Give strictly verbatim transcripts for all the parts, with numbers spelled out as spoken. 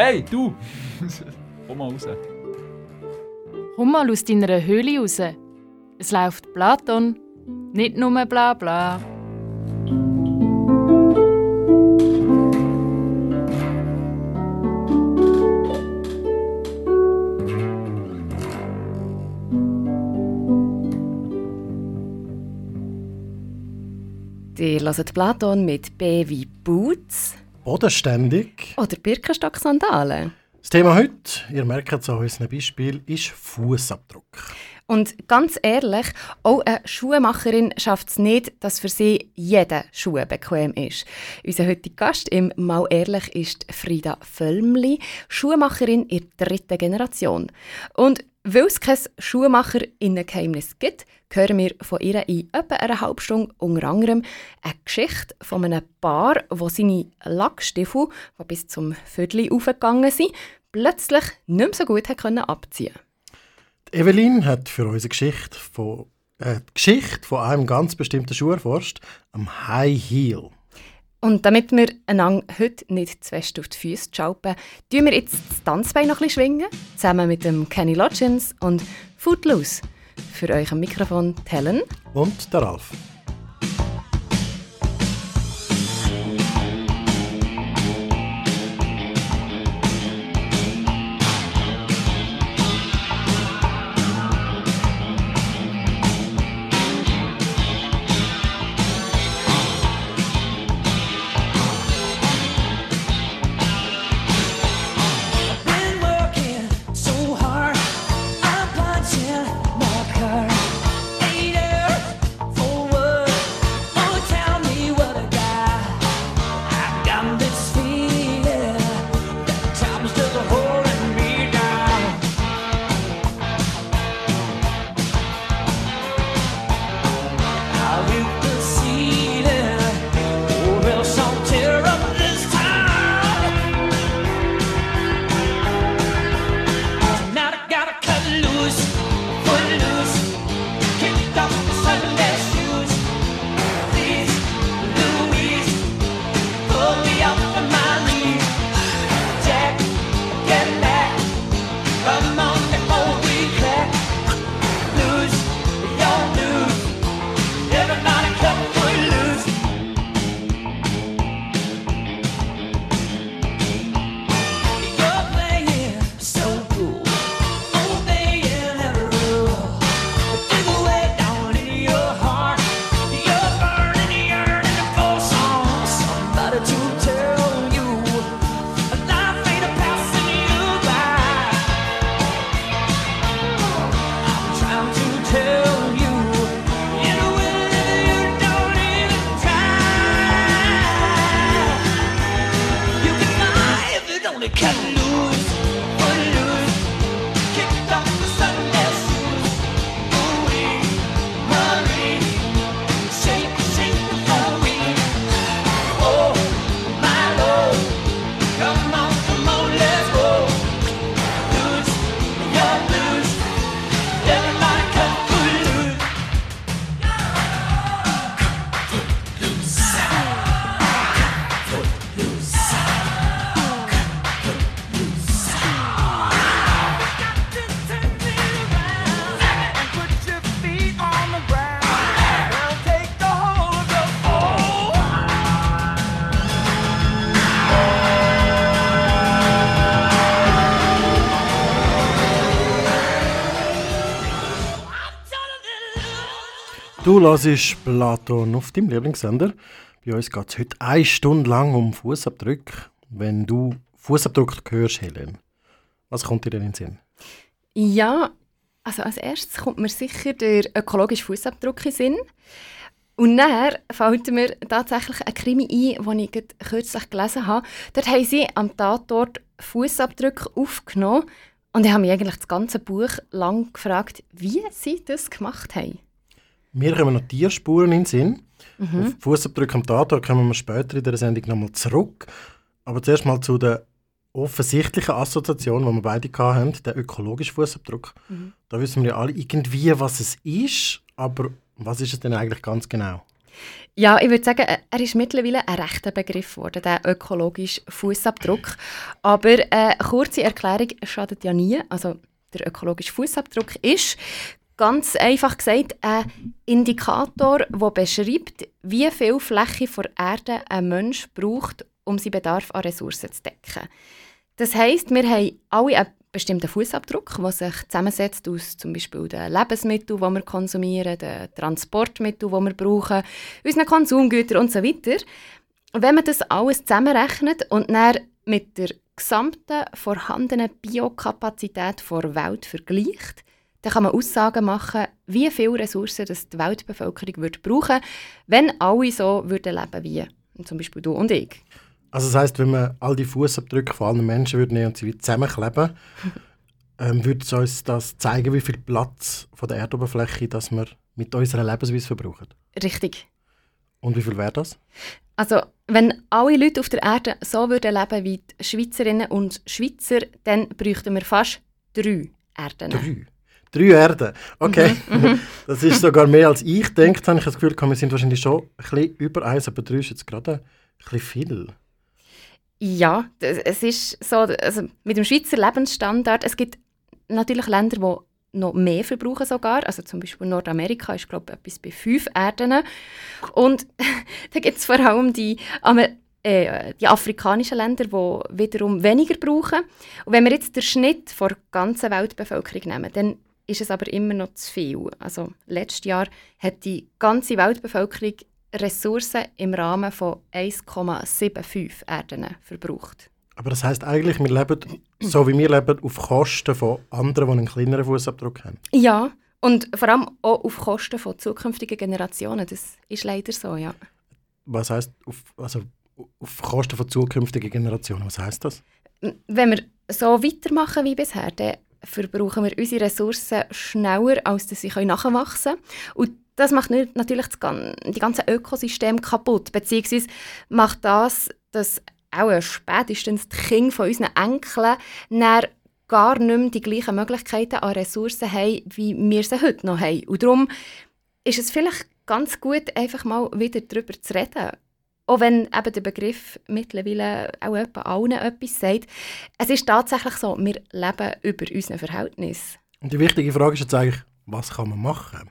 Hey, du! Komm mal raus. Komm mal aus deiner Höhle raus. Es läuft Platon, nicht nur bla bla. Ihr hört Platon mit B wie Boots. Bodenständig. Oder Birkenstock-Sandalen. Das Thema heute, ihr merkt es an unserem Beispiel, ist Fußabdruck. Und ganz ehrlich, auch eine Schuhmacherin schafft es nicht, dass für sie jeder Schuh bequem ist. Unser heutiger Gast im «Mal ehrlich» ist Frida Völmli, Schuhmacherin in der dritten Generation. Und weil es kein Schuhmacherinnengeheimnis gibt, hören wir von ihr in etwa einer halben Stunde unter anderem eine Geschichte von einem Paar, wo seine Lackstiefel, die bis zum Viertel aufgegangen sind, plötzlich nicht mehr so gut abziehen konnte. Evelyn hat für unsere Geschichte von, äh, die Geschichte von einem ganz bestimmten Schuh erforscht, am High Heel. Und damit wir einander heute nicht zu fest auf die Füße schalpen, tun wir jetzt das Tanzbein noch ein bisschen schwingen, zusammen mit dem Kenny Loggins und Footloose. Für euch am Mikrofon Helen und der Ralf. Du hörst Platon auf deinem Lieblingssender. Bei uns geht es heute eine Stunde lang um Fußabdruck. Wenn du Fußabdruck hörst, Helen, was kommt dir denn in den Sinn? Ja, also als erstes kommt mir sicher der ökologische Fußabdruck in den Sinn. Und dann fällt mir tatsächlich ein Krimi ein, den ich kürzlich gelesen habe. Dort haben sie am Tatort Fußabdrücke aufgenommen. Und ich habe mich eigentlich das ganze Buch lang gefragt, wie sie das gemacht haben. Mir kommen noch Tierspuren in den Sinn. Mhm. Auf Fußabdrücke am Tatort kommen wir später in der Sendung nochmal zurück. Aber zuerst mal zu der offensichtlichen Assoziation, die wir beide hatten, der ökologische Fußabdruck. Mhm. Da wissen wir ja alle irgendwie, was es ist, aber was ist es denn eigentlich ganz genau? Ja, ich würde sagen, er ist mittlerweile ein rechter Begriff geworden, der ökologische Fußabdruck. Aber eine kurze Erklärung schadet ja nie. Also der ökologische Fußabdruck ist, ganz einfach gesagt, ein Indikator, der beschreibt, wie viel Fläche der Erde ein Mensch braucht, um seinen Bedarf an Ressourcen zu decken. Das heisst, wir haben alle einen bestimmten Fußabdruck, der sich zusammensetzt aus zum Beispiel den Lebensmitteln, die wir konsumieren, den Transportmitteln, die wir brauchen, unseren Konsumgütern und so weiter. Wenn man das alles zusammenrechnet und dann mit der gesamten vorhandenen Biokapazität der Welt vergleicht, dann kann man Aussagen machen, wie viele Ressourcen das die Weltbevölkerung würde brauchen, wenn alle so würden leben wie zum Beispiel du und ich. Also das heisst, wenn wir all die Fußabdrücke von allen Menschen würden nehmen und sie wieder zusammenkleben, ähm, würde es uns das zeigen, wie viel Platz von der Erdoberfläche dass wir mit unserer Lebensweise verbrauchen. Richtig. Und wie viel wäre das? Also, wenn alle Leute auf der Erde so würden leben wie die Schweizerinnen und Schweizer, dann bräuchten wir fast drei Erden. Drei? Drei Erden? Okay. Mhm. Das ist sogar mehr als ich gedacht habe. Ich habe das Gefühl, wir sind wahrscheinlich schon ein bisschen über eins, aber drei ist jetzt gerade ein bisschen viel. Ja, es ist so, also mit dem Schweizer Lebensstandard, es gibt natürlich Länder, die noch mehr verbrauchen sogar, also zum Beispiel Nordamerika ist, glaube ich, etwas bei fünf Erden. Und da gibt es vor allem die, äh, die afrikanischen Länder, die wiederum weniger brauchen. Und wenn wir jetzt den Schnitt der ganzen Weltbevölkerung nehmen, dann ist es aber immer noch zu viel. Also letztes Jahr hat die ganze Weltbevölkerung Ressourcen im Rahmen von eins Komma fünfundsiebzig Erden verbraucht. Aber das heisst eigentlich, wir leben, so wie wir leben, auf Kosten von anderen, die einen kleineren Fußabdruck haben? Ja, und vor allem auch auf Kosten von zukünftigen Generationen. Das ist leider so, ja. Was heisst, auf, also auf Kosten von zukünftigen Generationen, was heisst das? Wenn wir so weitermachen wie bisher, dann verbrauchen wir unsere Ressourcen schneller, als dass sie nachwachsen können. Und das macht natürlich das, die ganze Ökosystem kaputt, beziehungsweise macht das, dass auch spätestens die Kinder von unseren Enkeln gar nicht mehr die gleichen Möglichkeiten an Ressourcen haben, wie wir sie heute noch haben. Und darum ist es vielleicht ganz gut, einfach mal wieder darüber zu reden. Auch wenn eben der Begriff mittlerweile auch etwa allen etwas sagt. Es ist tatsächlich so, wir leben über unsere Verhältnisse. Und die wichtige Frage ist jetzt eigentlich, was kann man machen?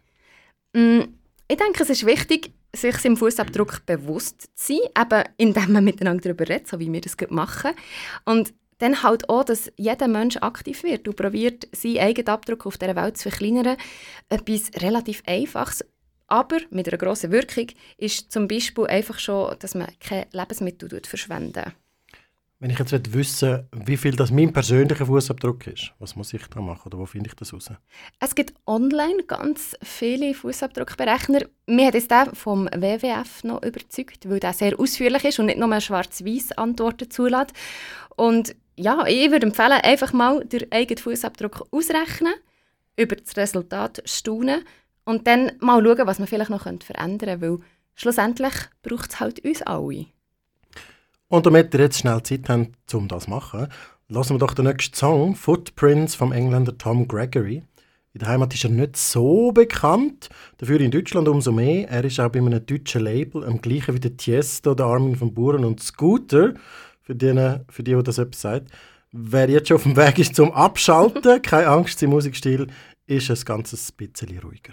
Ich denke, es ist wichtig, sich seinem Fußabdruck bewusst zu sein, eben indem man miteinander darüber redet, so wie wir das machen. Und dann halt auch, dass jeder Mensch aktiv wird und probiert, seinen eigenen Abdruck auf dieser Welt zu verkleinern. Etwas relativ Einfaches, aber mit einer grossen Wirkung, ist zum Beispiel einfach schon, dass man keine Lebensmittel verschwendet. Wenn ich jetzt wissen will, wie viel das mein persönlicher Fußabdruck ist, was muss ich da machen oder wo finde ich das raus? Es gibt online ganz viele Fußabdruckberechner. Mir hat es der vom W W F noch überzeugt, weil der sehr ausführlich ist und nicht nur schwarz-weiß Antworten zulässt. Und ja, ich würde empfehlen, einfach mal den eigenen Fußabdruck ausrechnen, über das Resultat staunen und dann mal schauen, was man vielleicht noch verändern könnte, weil schlussendlich braucht es halt uns alle. Und damit ihr jetzt schnell Zeit habt, um das zu machen, hören wir doch den nächsten Song, «Footprints» vom Engländer Tom Gregory. In der Heimat ist er nicht so bekannt, dafür in Deutschland umso mehr. Er ist auch bei einem deutschen Label, am gleichen wie der Tiesto, der Armin van Buuren und Scooter, für die, für die, die das etwas sagt. Wer jetzt schon auf dem Weg ist zum Abschalten, keine Angst, sein Musikstil ist ein ganzes bisschen ruhiger.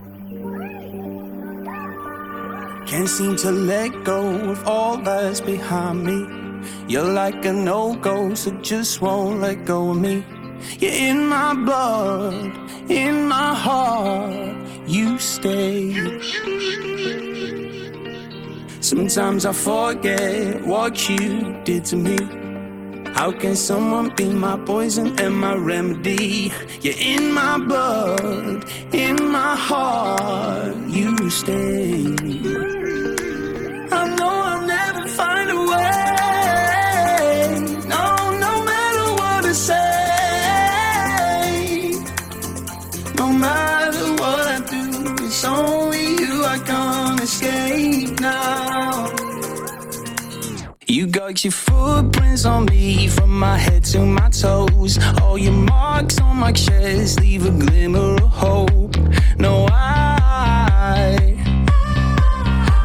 Can't seem to let go of all that's behind me. You're like a no-go, so just won't let go of me. You're in my blood, in my heart, you stay. Sometimes I forget what you did to me. How can someone be my poison and my remedy? You're in my blood, in my heart, you stay. I know I'll never find a way. No, no matter what I say. No matter what I do, it's only you I can't escape now. You got your footprints on me from my head to my toes. All your marks on my chest leave a glimmer of hope. No, I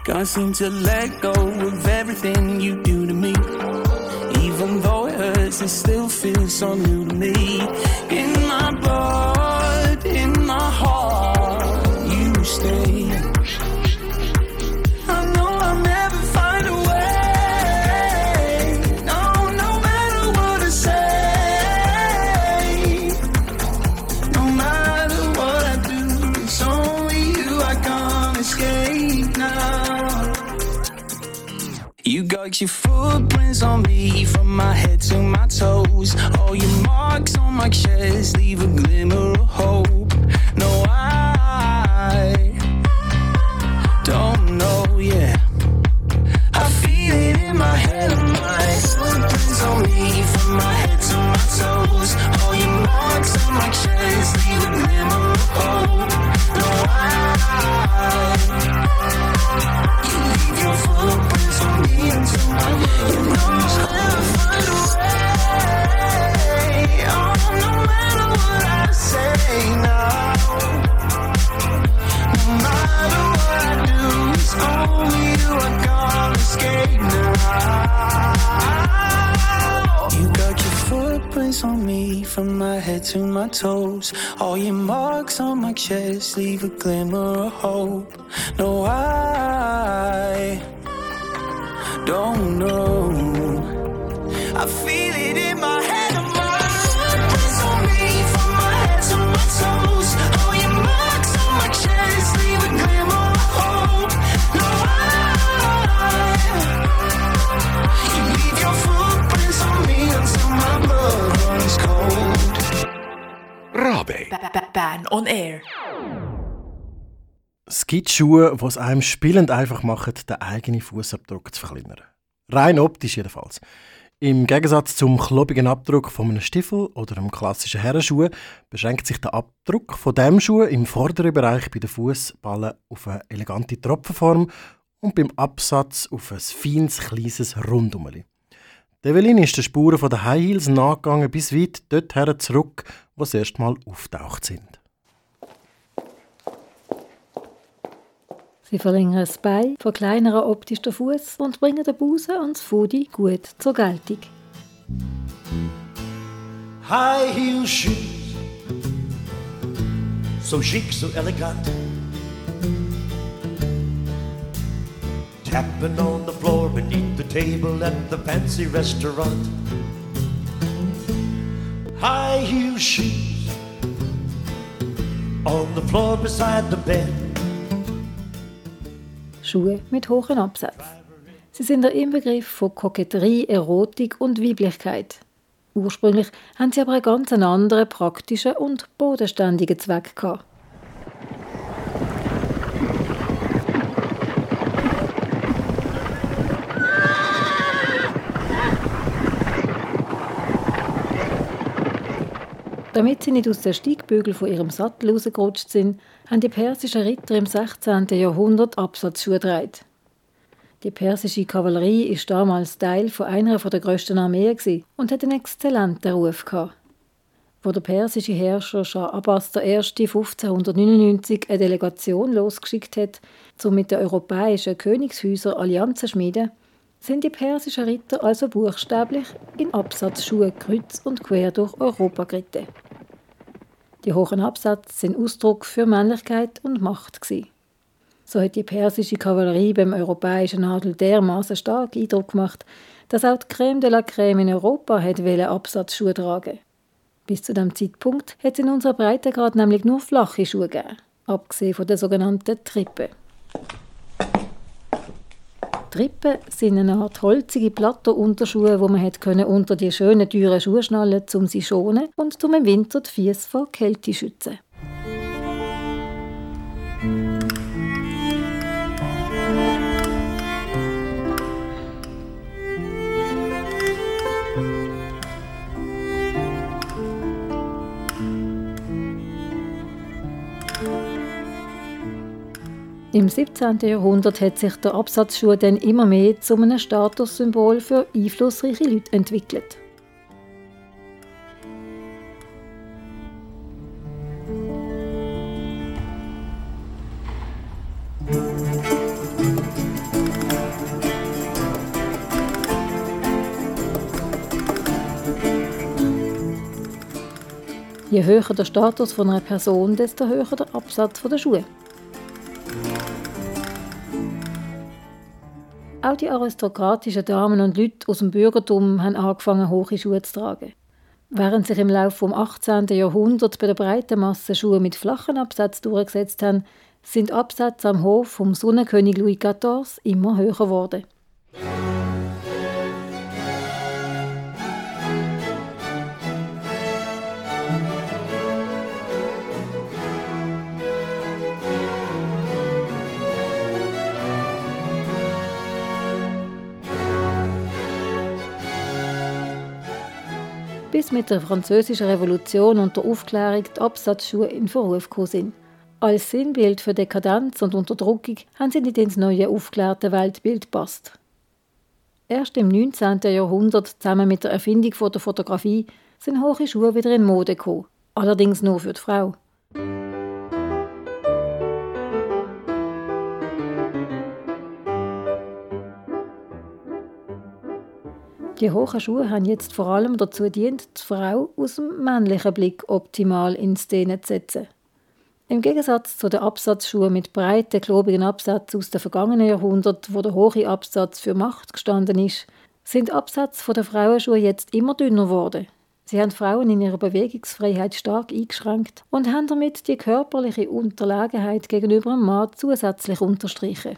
Can't seem to let go of everything you do to me. Even though it hurts, it still feels so new to me. In my blood, in my heart, you stay. I know I'll never find a way. No, no matter what I say. No matter what I do, it's only you I can't escape now. You got your footprints on me from my head to my toes. All your marks on my chest leave a glimmer of hope. No, I don't know, yeah. I feel it in my head and my footprints on me from my head to my toes. All your marks on my chest leave a glimmer of hope. No, I you leave your footprints on me until my you know I'll never find a way. Oh, no matter what I say now, no matter what I do, it's only you I can't escape now. You got your footprints on me from my head to my toes. All your marks on my chest leave a glimmer of hope. No, I don't know. I feel it in my head and my footprints on me from my head to my toes. All your marks on my chest leave a glimmer of hope. No, I you leave your footprints on me until my blood runs cold. Rabe. Bern on Air. Es gibt Schuhe, die es einem spielend einfach machen, den eigenen Fußabdruck zu verkleinern. Rein optisch jedenfalls. Im Gegensatz zum klobigen Abdruck von einem Stiefel oder einem klassischen Herrenschuh beschränkt sich der Abdruck von diesem Schuh im vorderen Bereich bei den Fußballen auf eine elegante Tropfenform und beim Absatz auf ein feines, kleines Rundumeli. Develin ist den Spuren von den High Heels nachgegangen bis weit dorthin zurück, wo sie erst mal auftaucht sind. Sie verlängern das Bein, verkleinern optisch den Fuß und bringen den Busen und das Fudi gut zur Geltung. High heel shoes, so chic, so elegant. Tapping on the floor beneath the table at the fancy restaurant. High heel shoes, on the floor beside the bed. Schuhe mit hohen Absätzen. Sie sind der Inbegriff von Koketterie, Erotik und Weiblichkeit. Ursprünglich haben sie aber einen ganz anderen praktischen und bodenständigen Zweck gehabt. Damit sie nicht aus den Steigbügeln von ihrem Sattel rausgerutscht sind, haben die persischen Ritter im sechzehnten Jahrhundert Absatzschuhe getragen. Die persische Kavallerie war damals Teil von einer der grössten Armeen und hatte einen exzellenten Ruf gehabt. Wo der persische Herrscher Schah Abbas der Erste fünfzehnhundertneunundneunzig eine Delegation losgeschickt hat, um mit den europäischen Königshäusern Allianzen zu schmieden, sind die persischen Ritter also buchstäblich in Absatzschuhe kreuz und quer durch Europa geritten. Die hohen Absätze sind Ausdruck für Männlichkeit und Macht gewesen. So hat die persische Kavallerie beim europäischen Adel dermaßen stark Eindruck gemacht, dass auch die Crème de la Crème in Europa wollte Absatzschuhe tragen. Bis zu diesem Zeitpunkt hat es in unserer Breitengrad nämlich nur flache Schuhe gegeben, abgesehen von den sogenannten Trippen. Trippen sind eine Art holzige Plattenunterschuhe, die man unter die schönen, teuren Schuhe schnallen konnte, um sie zu schonen und um im Winter die Füße vor Kälte zu schützen. Im siebzehnten Jahrhundert hat sich der Absatzschuh dann immer mehr zu einem Statussymbol für einflussreiche Leute entwickelt. Je höher der Status von einer Person, desto höher der Absatz der Schuhe. Auch die aristokratischen Damen und Leute aus dem Bürgertum haben angefangen, hohe Schuhe zu tragen. Während sich im Laufe des achtzehnten Jahrhunderts bei der breiten Masse Schuhe mit flachen Absätzen durchgesetzt haben, sind Absätze am Hof vom Sonnenkönig Louis der Vierzehnte immer höher geworden. Bis mit der Französischen Revolution und der Aufklärung die Absatzschuhe in Verruf gekommen sind. Als Sinnbild für Dekadenz und Unterdrückung haben sie nicht ins neue aufgeklärte Weltbild gepasst. Erst im neunzehnten Jahrhundert, zusammen mit der Erfindung der Fotografie, sind hohe Schuhe wieder in Mode gekommen. Allerdings nur für die Frau. Die hohen Schuhe haben jetzt vor allem dazu gedient, die Frau aus dem männlichen Blick optimal in Szene zu setzen. Im Gegensatz zu den Absatzschuhen mit breiten, klobigen Absätzen aus den vergangenen Jahrhunderten, wo der hohe Absatz für Macht gestanden ist, sind Absätze der Frauenschuhe jetzt immer dünner geworden. Sie haben Frauen in ihrer Bewegungsfreiheit stark eingeschränkt und haben damit die körperliche Unterlegenheit gegenüber dem Mann zusätzlich unterstrichen.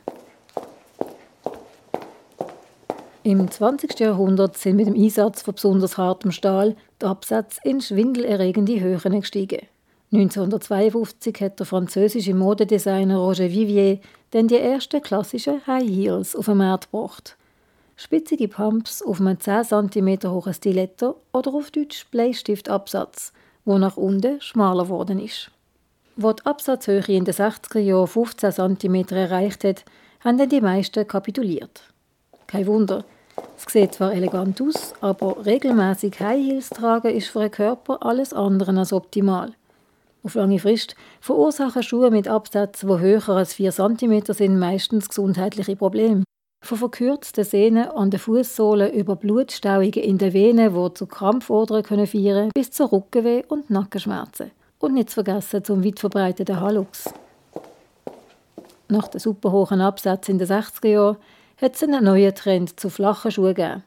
Im zwanzigsten Jahrhundert sind mit dem Einsatz von besonders hartem Stahl die Absätze in schwindelerregende Höhen gestiegen. neunzehnhundertzweiundfünfzig hat der französische Modedesigner Roger Vivier dann die ersten klassischen High Heels auf den Markt gebracht. Spitzige Pumps auf einem zehn Zentimeter hohen Stiletto oder auf Deutsch Bleistiftabsatz, der nach unten schmaler geworden ist. Wo die Absatzhöhe in den sechziger Jahren fünfzehn Zentimeter erreicht hat, haben dann die meisten kapituliert. Kein Wunder. Es sieht zwar elegant aus, aber regelmäßig High Heels tragen ist für den Körper alles andere als optimal. Auf lange Frist verursachen Schuhe mit Absätzen, die höher als vier Zentimeter sind, meistens gesundheitliche Probleme. Von verkürzten Sehnen an den Fußsohlen über Blutstauungen in den Venen, die zu Krampfadern führen können, bis zu Rückenweh und Nackenschmerzen. Und nicht zu vergessen zum weit verbreiteten Hallux. Nach den superhohen Absätzen in den sechziger Jahren hat es einen neuen Trend zu flachen Schuhen gegeben.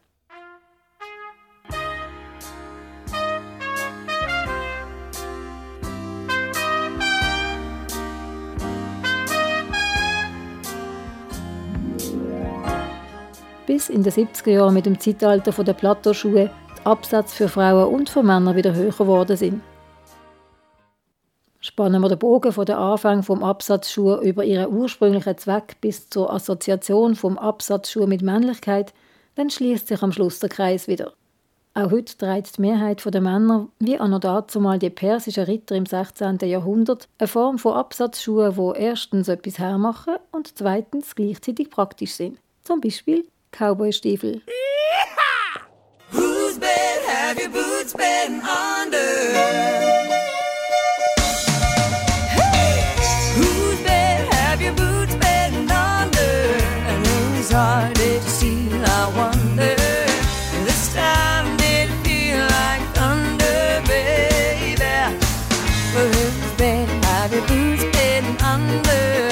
Bis in den siebziger Jahren mit dem Zeitalter der Plateauschuhe die Absätze für Frauen und für Männer wieder höher geworden sind. Spannen wir den Bogen von den Anfängen vom Absatzschuh über ihren ursprünglichen Zweck bis zur Assoziation vom Absatzschuh mit Männlichkeit, dann schließt sich am Schluss der Kreis wieder. Auch heute trägt die Mehrheit der Männer, wie anno dazumal die persischen Ritter im sechzehnten Jahrhundert, eine Form von Absatzschuhen, die erstens etwas hermachen und zweitens gleichzeitig praktisch sind. Zum Beispiel Cowboystiefel. Whose bed have your boots been under? Heart did you steal, I wonder. This time did it feel like thunder, baby? Whose bed have your boots been under?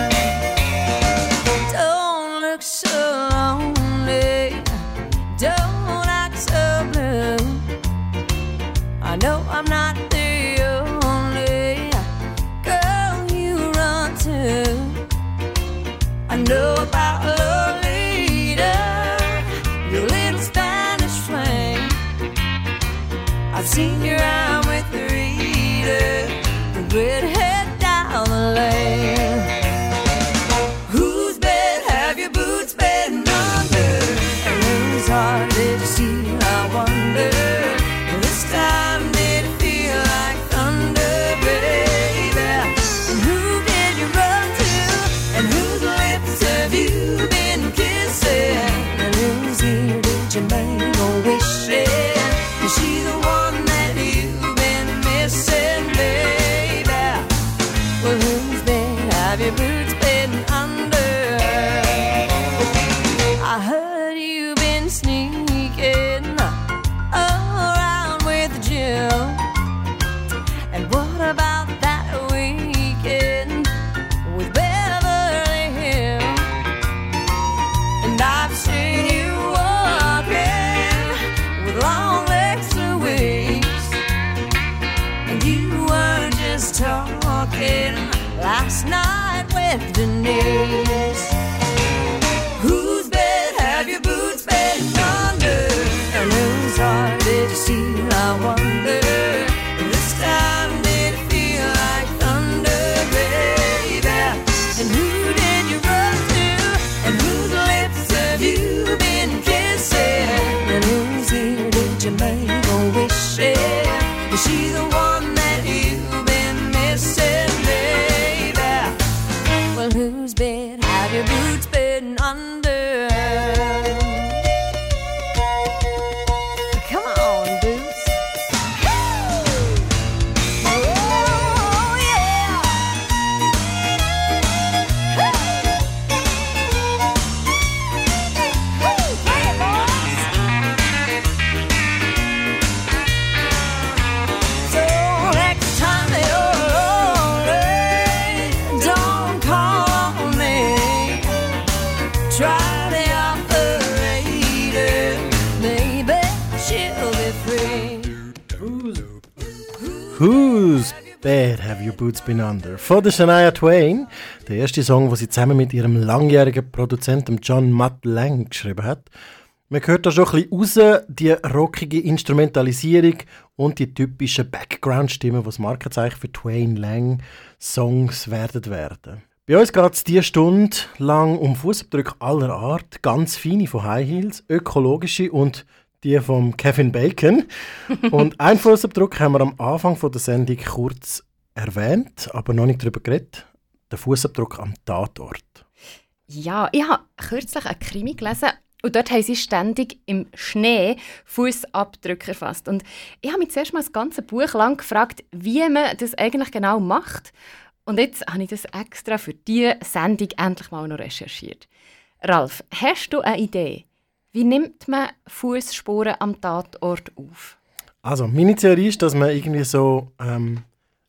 Don't look so lonely, don't act so blue. I know I'm not the only girl you run to. I know about love. I've seen you around with the reader, the redhead down the lane. Whose bed have your boots been under? And whose heart did you steal, I wonder? This time did it feel like thunder, baby? And who did you run to? And whose lips have you been kissing? And whose ear did you make a wish in? Is she the one that you seen you walking with long legs and wings, and you weren't just talking last night with Denise. Whose bed have your boots been under, and whose heart did you steal, I wonder? This time did it feel like thunder, baby? And who did you run to, and whose lips have you been kissing, and whose ear did you make a wish in? Is she the one that you've been missing, baby? Well, whose bed have your boots been under? Whose bed have your boots been under? Von der Shania Twain, der erste Song, den sie zusammen mit ihrem langjährigen Produzenten John Mutt Lange geschrieben hat. Man hört da schon ein bisschen raus, die rockige Instrumentalisierung und die typischen Background-Stimmen, die das Markenzeichen für Twain-Lang-Songs werden werden. Bei uns geht es diese Stunde lang um Fußabdrücke aller Art, ganz feine von High Heels, ökologische und die von Kevin Bacon. Und einen Fußabdruck haben wir am Anfang der Sendung kurz erwähnt, aber noch nicht darüber geredet. Der Fußabdruck am Tatort. Ja, ich habe kürzlich einen Krimi gelesen und dort haben sie ständig im Schnee Fußabdrücke erfasst. Und ich habe mich zuerst mal das ganze Buch lang gefragt, wie man das eigentlich genau macht. Und jetzt habe ich das extra für diese Sendung endlich mal noch recherchiert. Ralf, hast du eine Idee? Wie nimmt man Fußspuren am Tatort auf? Also, meine Theorie ist, dass man irgendwie so, ähm,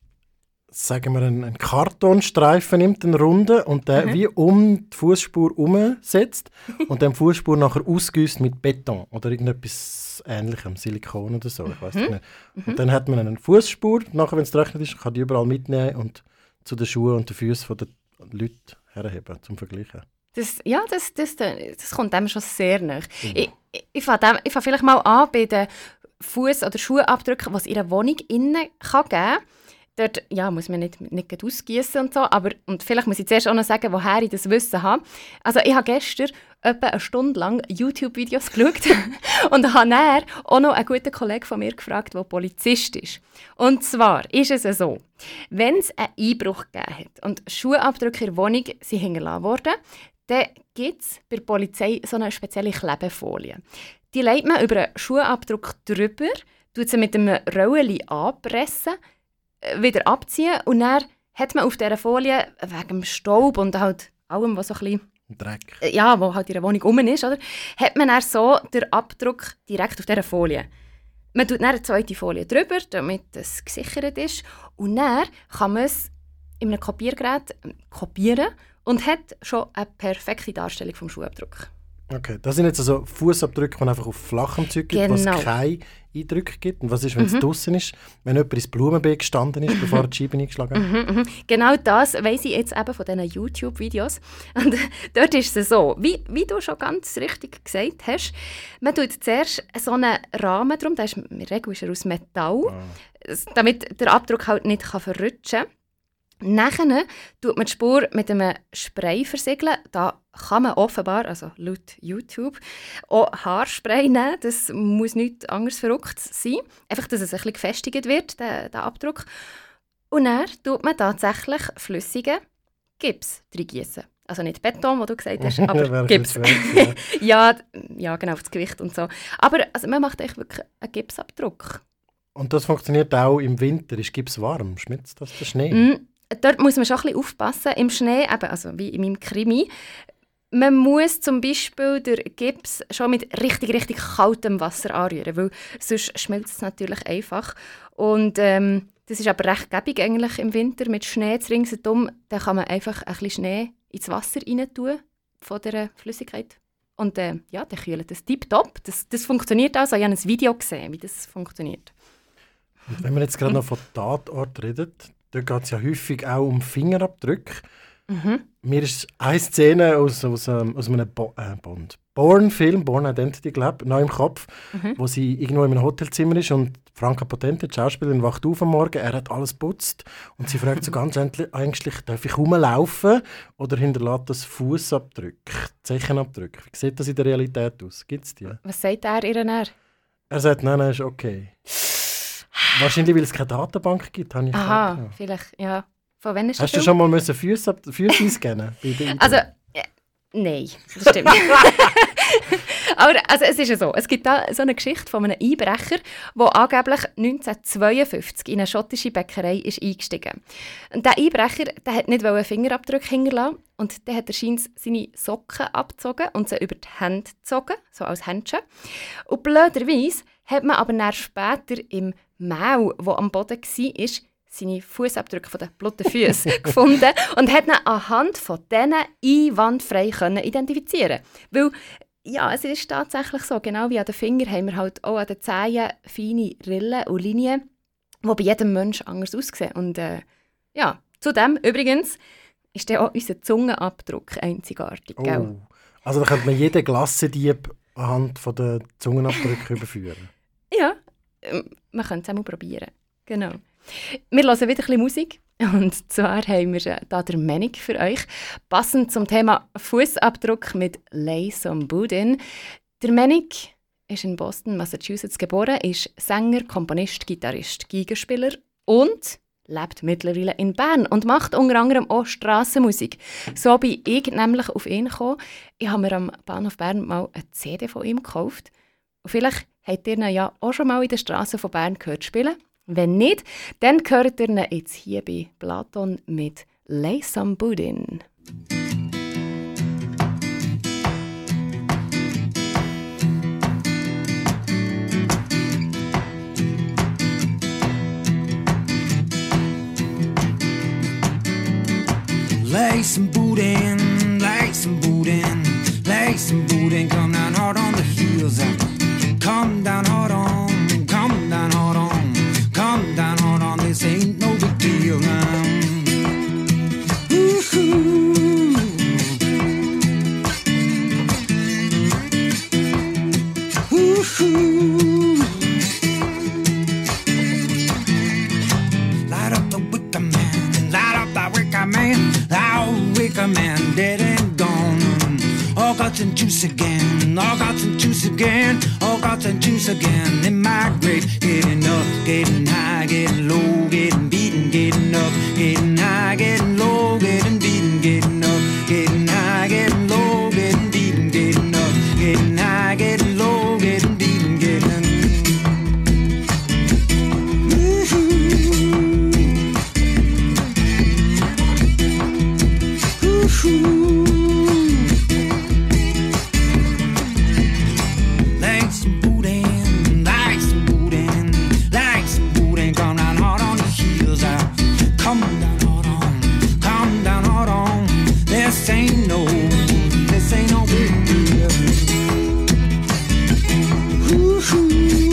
sagen wir, einen, einen Kartonstreifen nimmt, einen runden, und den mhm. wie um die Fußspur umsetzt und dann die Fußspur nachher ausgießt mit Beton oder irgendetwas Ähnlichem, Silikon oder so, ich weiss mhm. nicht. Und mhm. dann hat man eine Fußspur, nachher, wenn es trocknet ist, kann die überall mitnehmen und zu den Schuhen und den Füßen der Leute herheben, zum Vergleichen. Das, ja, das, das, das kommt dem schon sehr nahe. Ja. Ich, ich, ich fange vielleicht mal an bei den Fuß- oder Schuhabdrücken, die es in einer Wohnung innen kann geben kann. Dort ja, muss man nicht, nicht ausgießen und so, aber und vielleicht muss ich zuerst auch noch sagen, woher ich das Wissen habe. Also ich habe gestern etwa eine Stunde lang YouTube-Videos geschaut und habe dann auch noch einen guten Kollegen von mir gefragt, der Polizist ist. Und zwar ist es so, wenn es einen Einbruch gegeben hat und Schuhabdrücke in der Wohnung sind hinterlassen worden, dann gibt es bei der Polizei so eine spezielle Klebefolie. Die legt man über einen Schuhabdruck drüber, tut sie mit einem Röllchen anpressen, wieder abziehen und dann hat man auf dieser Folie wegen dem Staub und halt allem, was so ein bisschen Dreck, ja, wo halt in der Wohnung rum ist, oder, hat man dann so den Abdruck direkt auf dieser Folie. Man tut dann eine zweite Folie drüber, damit es gesichert ist, und dann kann man es in einem Kopiergerät kopieren und hat schon eine perfekte Darstellung vom Schuhabdruck. Okay, das sind jetzt also Fußabdrücke, die einfach auf flachem Zeug gibt, genau, was es keine Eindrücke gibt. Und was ist, wenn es mhm. draussen ist, wenn jemand ins Blumenbeet gestanden ist, bevor er die Scheibe eingeschlagen hat? Mhm, mhm. Genau das weiss ich jetzt eben von diesen YouTube-Videos. Und dort ist es so, wie, wie du schon ganz richtig gesagt hast, man tut zuerst so einen Rahmen drum, der ist, in der Regel ist er aus Metall, ah. damit der Abdruck halt nicht verrutschen kann. Nachher tut man die Spur mit einem Spray versiegeln. Da kann man offenbar, also laut YouTube, auch Haarspray nehmen. Das muss nichts anderes verrückt sein. Einfach, dass es ein bisschen gefestigt wird, der, der Abdruck. Und dann tut man tatsächlich flüssigen Gips reingießen. Also nicht Beton, wie du gesagt hast, aber Gips. Schwer, ja. ja, ja, genau, auf das Gewicht und so. Aber also, man macht eigentlich wirklich einen Gipsabdruck. Und das funktioniert auch im Winter? Ist Gips warm? Schmilzt das der Schnee? Mm. Dort muss man schon ein bisschen aufpassen. Im Schnee, eben, also wie in meinem Krimi, man muss zum Beispiel den Gips schon mit richtig, richtig kaltem Wasser anrühren, weil sonst schmilzt es natürlich einfach. Und ähm, das ist aber recht gäbig eigentlich im Winter mit Schnee ringsherum. Dann kann man einfach ein bisschen Schnee ins Wasser rein tun von dieser Flüssigkeit. und äh, ja, dann kühlt das tipptopp. Das, das funktioniert also. Ich habe ein Video gesehen, wie das funktioniert. Und wenn wir jetzt gerade noch von Tatort reden, da geht es ja häufig auch um Fingerabdrücke. Mhm. Mir ist eine Szene aus, aus, ähm, aus einem Bo- äh, Bond. Born-Film, Born Identity, glaube ich, noch im Kopf, Mhm. wo sie irgendwo in einem Hotelzimmer ist und Franka Potente, die Schauspielerin, wacht auf am Morgen, er hat alles putzt und sie fragt so ganz endlich, ängstlich, darf ich rumlaufen oder hinterlässt das Fußabdrücke, Zechenabdrücke? Wie sieht das in der Realität aus? Gibt es die? Was sagt er ihr näher? Er sagt, nein, nein, ist okay. Wahrscheinlich, weil es keine Datenbank gibt, habe ich Aha, gesagt. Ja. vielleicht, ja. Von wann ist Hast der du Film? schon mal müssen Füße, ab- Füße einscannen? bei der Idee? Also, äh, nein, das stimmt. Aber also, es ist ja so, es gibt da so eine Geschichte von einem Einbrecher, der angeblich neunzehnhundertzweiundfünfzig in eine schottische Bäckerei ist eingestiegen. Und der Einbrecher der hat nicht einen Fingerabdruck hinterlassen und der hat erscheint seine Socken abgezogen und sie über die Hände gezogen, so als Händchen. Und blöderweise hat man aber dann später im Mehl, das am Boden war, seine Fußabdrücke von den blutigen Füßen gefunden und hat ihn anhand von diesen einwandfrei können identifizieren. Weil, ja, es ist tatsächlich so, genau wie an den Fingern haben wir halt auch an den Zehen feine Rillen und Linien, die bei jedem Menschen anders aussehen. Und äh, ja, zudem übrigens ist dann auch unser Zungenabdruck einzigartig. Gell? Oh. Also da könnte man jeden Glassendieb anhand von der Zungenabdrücke überführen. Ja, ähm, man könnte es auch mal probieren. Genau. Wir hören wieder ein bisschen Musik. Und zwar haben wir äh, da der Manic für euch. Passend zum Thema Fußabdruck mit Lay Some Boudin. Der Manic ist in Boston, Massachusetts geboren, ist Sänger, Komponist, Gitarrist, Geigenspieler und lebt mittlerweile in Bern und macht unter anderem auch Strassenmusik. So bin ich nämlich auf ihn gekommen. Ich habe mir am Bahnhof Bern mal eine C D von ihm gekauft. Und vielleicht habt ihr ihn ja auch schon mal in den Strassen von Bern gehört spielen. Wenn nicht, dann hört ihr ihn jetzt hier bei Platon mit Lay Some Boudin. Lay some boudin, lay some boudin, lay some boudin, come down hard on the heels. Come down hard on, come down hard on, come down hard on, this ain't no big deal. Ooh-hoo. Ooh-hoo. Light up the wicker man, light up the wicker man, the wicker man dead and gone. All guts and juice again, all guts and juice again, all guts and juice again in my grave. Getting up, getting high, getting low, getting beaten, getting up, getting high, getting low, getting beaten, getting up, getting high, getting low, getting beaten, getting up, getting high, getting low, getting beaten, getting. Ooh-hoo. Like some boudin, like some boudin, like some boudin, come down hard on the heels. I come down hard on, come down hard on. This ain't no, this ain't no big deal. Ooh-hoo.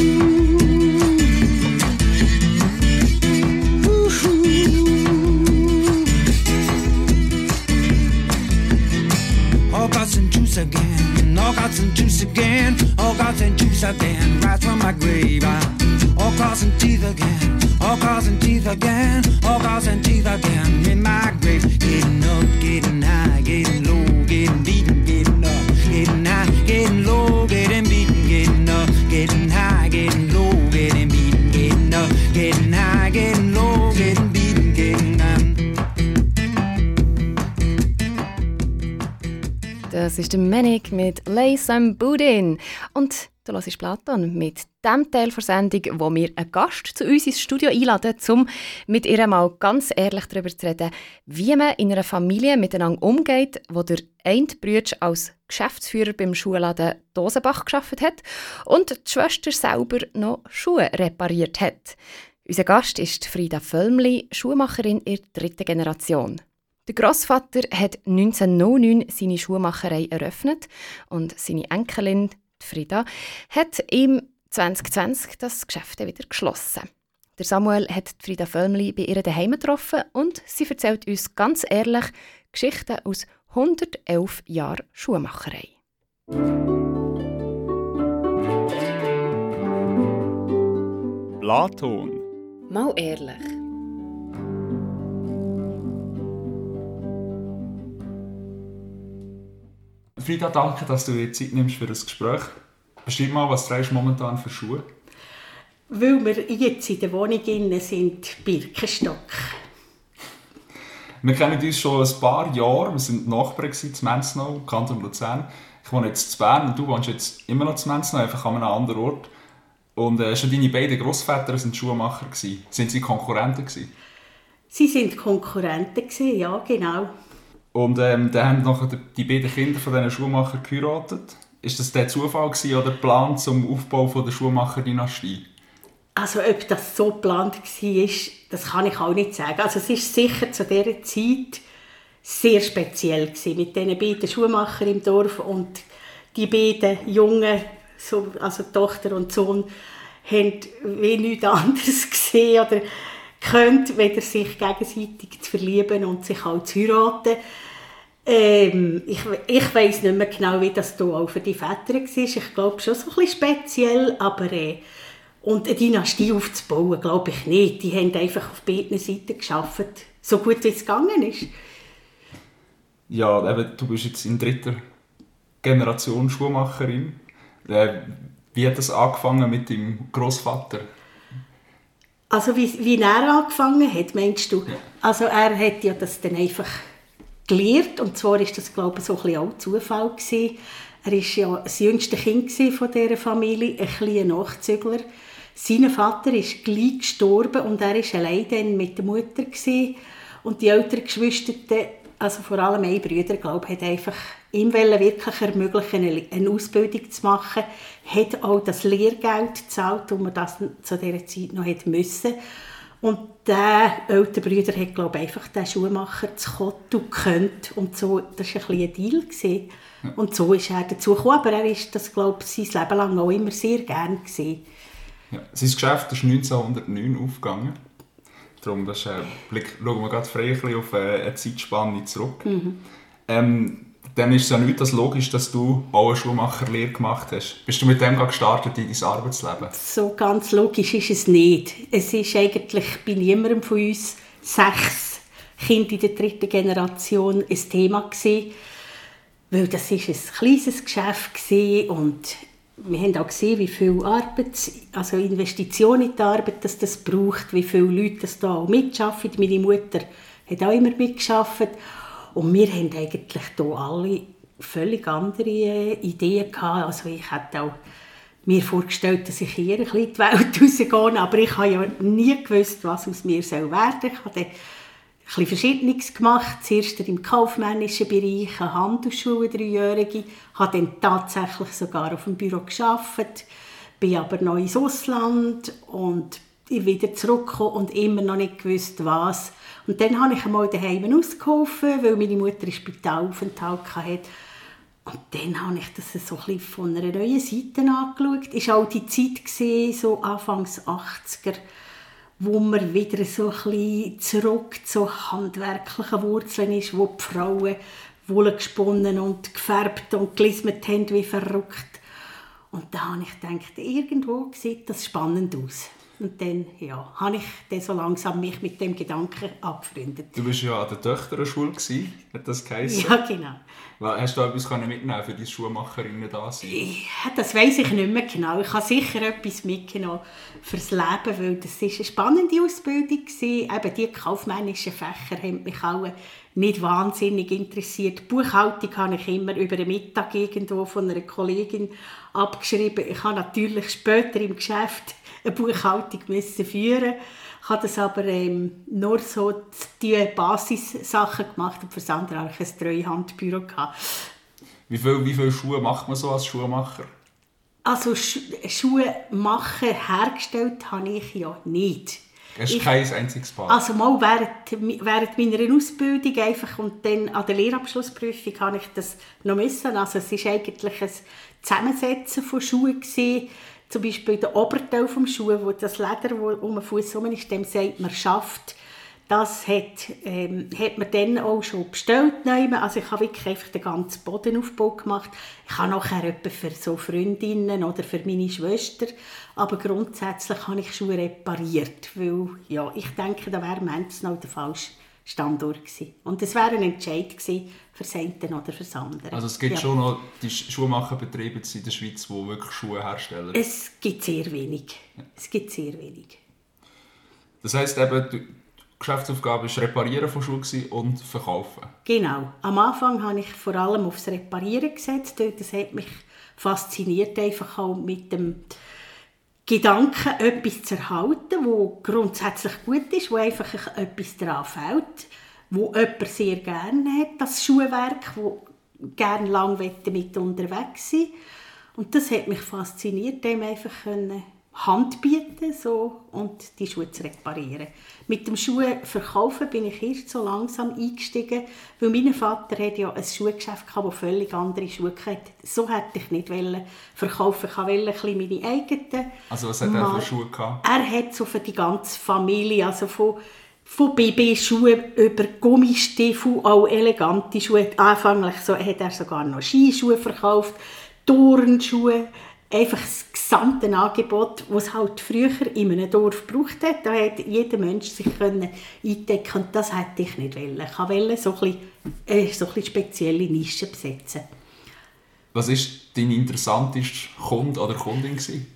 All guts and juice again, all guts and juice again, all guts and juice again, right from my grave. I, all guts and teeth again, all guts and teeth again, all guts and teeth again in my grave. Getting up, getting high, getting low, getting beaten, getting up, getting high, getting low, getting beaten, getting up, getting high, getting low, getting beaten, getting up, getting high, getting low, getting beaten, getting up. Das ist der Manic mit Lay Some Boudin. Und du hörst Platon mit dem Teil der Sendung, wo wir einen Gast zu uns ins Studio einladen, um mit ihr mal ganz ehrlich darüber zu reden, wie man in einer Familie miteinander umgeht, wo der eine Bruder als Geschäftsführer beim Schuhladen Dosenbach gearbeitet hat und die Schwester selber noch Schuhe repariert hat. Unser Gast ist Frida Völmli, Schuhmacherin in der dritten Generation. Der Grossvater hat neunzehnhundertneun seine Schuhmacherei eröffnet und seine Enkelin Frida hat ihm zwanzig zwanzig das Geschäft wieder geschlossen. Der Samuel hat Frida Völmli bei ihr daheim getroffen und sie erzählt uns ganz ehrlich Geschichten aus hundertelf Jahren Schuhmacherei. Platon. Mal ehrlich. Frida, danke, dass du dir Zeit nimmst für das Gespräch. Beschreib mal, was trägst du momentan für Schuhe? Weil wir jetzt in der Wohnung innen sind, Birkenstock. Wir kennen uns schon ein paar Jahre. Wir waren Nachbarn in Menznau, Kanton Luzern. Ich wohne jetzt in Bern und du wohnst jetzt immer noch in Menznau, einfach an einem anderen Ort. Und äh, schon deine beiden Grossväter waren Schuhmacher. Sind sie Konkurrenten gewesen? Sie waren Konkurrenten, ja, genau. Und ähm, dann haben nachher die beiden Kinder von diesen Schuhmachern geheiratet. Ist das der Zufall gewesen, oder der Plan zum Aufbau von der Schuhmacher-Dynastie? Also ob das so geplant war, das kann ich auch nicht sagen. Also es war sicher zu dieser Zeit sehr speziell gewesen, mit diesen beiden Schuhmachern im Dorf. Und die beiden Jungen, so, also Tochter und Sohn, haben wie nichts anderes gesehen oder könnt, weder sich gegenseitig zu verlieben und sich auch zu heiraten. Ähm, ich ich weiss nicht mehr genau, wie das hier auch für die Väter war. Ich glaube schon so ein bisschen speziell, aber äh, und eine Dynastie aufzubauen, glaube ich nicht. Die haben einfach auf beiden Seiten gearbeitet, so gut wie es gegangen ist. Ja, eben, du bist jetzt in dritter Generation Schuhmacherin. Äh, wie hat das angefangen mit deinem Grossvater? Also wie, wie er angefangen hat, meinst du? Ja. Also er hat ja das dann einfach gelernt, und zwar war das, glaube ich, so ein bisschen auch Zufall gewesen. Er war ja das jüngste Kind von dieser Familie, ein kleiner Nachzügler. Sein Vater ist gleich gestorben und er war allein dann mit der Mutter gewesen. Und die älteren Geschwister, also vor allem ein Bruder, glaube ich, hat einfach ihm wirklich ermöglichen, eine Ausbildung zu machen, hat auch das Lehrgeld gezahlt, das man das zu dieser Zeit noch musste. Und der ältere Bruder hat, glaube ich, einfach den Schuhmacher zu Kottu gekannt. Und so, das war ein, ein Deal gewesen. Und so ist er dazu gekommen. Aber er war das, glaube ich, sein Leben lang auch immer sehr gern gewesen. Ja, sein Geschäft ist neunzehnhundertneun aufgegangen. Darum das ist, äh, blick, schauen wir gerade frei ein bisschen auf äh, eine Zeitspanne zurück. Mhm. Ähm, dann ist es ja nicht das logisch, dass du auch eine Schuhmacherlehre gemacht hast. Bist du mit dem gestartet in dein Arbeitsleben? So ganz logisch ist es nicht. Es ist eigentlich bei niemandem von uns sechs Kinder in der dritten Generation ein Thema gewesen, weil das ist ein kleines Geschäft gewesen und wir haben auch gesehen, wie viel Arbeit, also Investition in die Arbeit, dass das braucht, wie viele Leute das da auch mitarbeiten. Meine Mutter hat auch immer mitgearbeitet. Und wir haben eigentlich hier alle völlig andere Ideen gehabt. Also ich hätte auch mir vorgestellt, dass ich hier ein bisschen in die Welt rausgehe, aber ich habe ja nie gewusst, was aus mir werden soll. Ich habe ein bisschen Verschiedenes gemacht. Zuerst im kaufmännischen Bereich, eine Handelsschule, eine dreijährige. Ich habe dann tatsächlich sogar auf dem Büro gearbeitet, bin aber noch ins Ausland und wieder zurückgekommen und immer noch nicht gewusst, was. Und dann habe ich einmal daheim ausgeholfen, weil meine Mutter einen Spitalaufenthalt hatte. Und dann habe ich das so ein bisschen von einer neuen Seite angeschaut. Es war auch die Zeit, gewesen, so Anfangs achtziger, wo man wieder so ein bisschen zurück zu handwerklichen Wurzeln ist, wo die Frauen Wolle gesponnen und gefärbt und gelismet haben wie verrückt. Und da habe ich gedacht, irgendwo sieht das spannend aus. Und dann ja, habe ich dann so langsam mich mit dem Gedanken abgefreundet. Du warst ja an der Töchterschule, hat das geheißen? Ja, genau. Hast du etwas mitnehmen für die Schulmacherinnen da sein? Ja, das weiss ich nicht mehr genau. Ich habe sicher etwas mitgenommen fürs Leben, weil das war eine spannende Ausbildung. Eben die kaufmännischen Fächer haben mich auch nicht wahnsinnig interessiert. Die Buchhaltung habe ich immer über den Mittag irgendwo von einer Kollegin abgeschrieben. Ich habe natürlich später im Geschäft eine Buchhaltung müssen führen. Ich habe das aber ähm, nur so die Basissachen gemacht und für das andere habe ich ein Treuhandbüro gehabt. Wie viele wie viel Schuhe macht man so als Schuhmacher? Also Sch- Schuhe machen, hergestellt habe ich ja nicht. Hast du kein einziges Paar? Also mal während, während meiner Ausbildung einfach und dann an der Lehrabschlussprüfung habe ich das noch müssen. Also es war eigentlich ein Zusammensetzen von Schuhen gewesen. Zum Beispiel der Oberteil des Schuhs, wo das Leder, das um den Fuß herum ist, dem sagt man Schaft. Das hat, ähm, hat man dann auch schon bestellt. Also ich habe wirklich einfach den ganzen Bodenaufbau gemacht. Ich habe nachher etwa für so Freundinnen oder für meine Schwester. Aber grundsätzlich habe ich Schuhe repariert. Weil ja, ich denke, da wäre manchmal noch der falsche Standort gewesen. Und es wäre ein Entscheid gewesen für das eine oder für das andere. Also es gibt ja. schon noch die Schuhmacherbetriebe in der Schweiz, die wirklich Schuhe herstellen? Es gibt sehr wenig. Ja. Es gibt sehr wenig. Das heisst eben, die Geschäftsaufgabe war Reparieren von Schuhen und Verkaufen? Genau. Am Anfang habe ich vor allem aufs Reparieren gesetzt. Das hat mich fasziniert, einfach auch mit dem Gedanken, etwas zu erhalten, das grundsätzlich gut ist, wo einfach etwas daran fällt, wo jemand sehr gerne hat, das Schuhwerk, wo gerne lange mit unterwegs sein. Und das hat mich fasziniert, dem einfach Hand bieten so, und die Schuhe zu reparieren. Mit dem Schuhe verkaufen bin ich erst so langsam eingestiegen, weil mein Vater hat ja ein Schuhgeschäft gehabt, das völlig andere Schuhe hatte. So hätte ich nicht verkaufen. Ich wollte ein bisschen meine eigenen. Also was hat er für Schuhe gehabt? Er hat so für die ganze Familie, also von Von Babyschuhen über Gummistiefel, auch elegante Schuhe. Anfänglich so, hat er sogar noch Skischuhe verkauft, Turnschuhe. Einfach das gesamte Angebot, das es halt früher in einem Dorf gebraucht hat. Da hätte jeder Mensch sich eindecken können. Und das hätte ich nicht wollen. Ich wollte so ein bisschen, äh, so ein bisschen spezielle Nischen besetzen. Was war dein interessantester Kunde oder Kundin gewesen?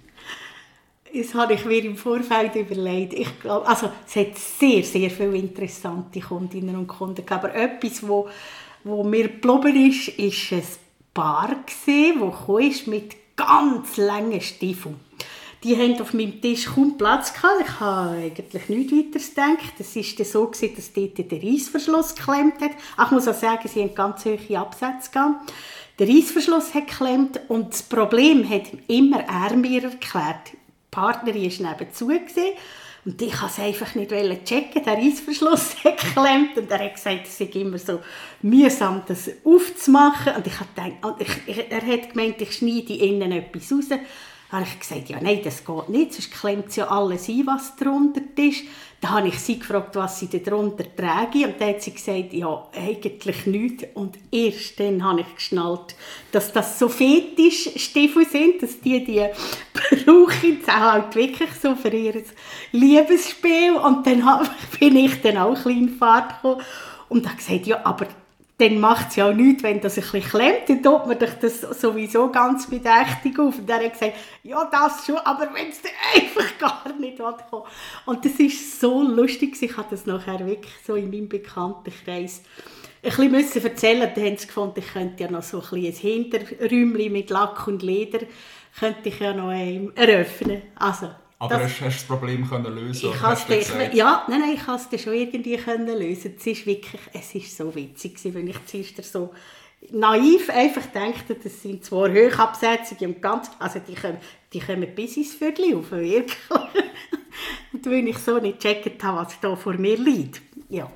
Das habe ich mir im Vorfeld überlegt. Ich glaube, also, es hat sehr, sehr viele interessante Kundinnen und Kunden gegeben. Aber etwas, wo, wo mir geblieben ist, war ein Paar, das gekommen ist mit ganz langen Stiefeln. Die hatten auf meinem Tisch kaum Platz gehabt. Ich habe eigentlich nichts weiteres gedacht. Es war so, dass dort der Reissverschluss geklemmt hat. Ich muss auch sagen, sie haben ganz hohe Absätze gehabt. Der Reissverschluss hat geklemmt und das Problem hat immer er mir erklärt. Die Partnerin war nebenzu und ich konnte es einfach nicht checken. Der Reissverschluss hat geklemmt und er hat gesagt, es sei immer so mühsam, das aufzumachen. Und ich dachte, er hat gemeint, ich schneide innen etwas raus. Da habe ich gesagt, ja nein, das geht nicht, sonst klemmt es ja alles ein, was drunter ist. Dann habe ich sie gefragt, was sie darunter trage. Und dann hat sie gesagt, ja, eigentlich nichts. Und erst dann habe ich geschnallt, dass das so Fetischstiefel sind, dass die die brauchen, halt wirklich so für ihr Liebesspiel. Und dann bin ich dann auch ein bisschen in Fahrt gekommen und habe gesagt, ja, aber dann macht es ja auch nichts, wenn das ein bisschen klemmt, dann tut man doch das sowieso ganz bedächtig auf. Und er hat gesagt, ja, das schon, aber wenn es einfach gar nicht kommt. Und das ist so lustig, ich habe das nachher wirklich so in meinem Bekanntenkreis ein bisschen erzählen. Dann haben sie gefunden, ich könnte ja noch so ein, ein Hinterräumchen mit Lack und Leder könnte ich ja noch eröffnen. Also, aber das, hast du das Problem können lösen? Ich hast ich, ja, nein, nein, ich konnte es schon irgendwie können lösen. Es ist wirklich, es ist so witzig, wenn ich zuerst so naiv einfach dachte, das sind zwei Hochabsätzige und ganz, also die kommen, die kommen bis ins Viertel rauf, wirklich. Und wenn ich so nicht gecheckt habe, was da vor mir liegt. Ja.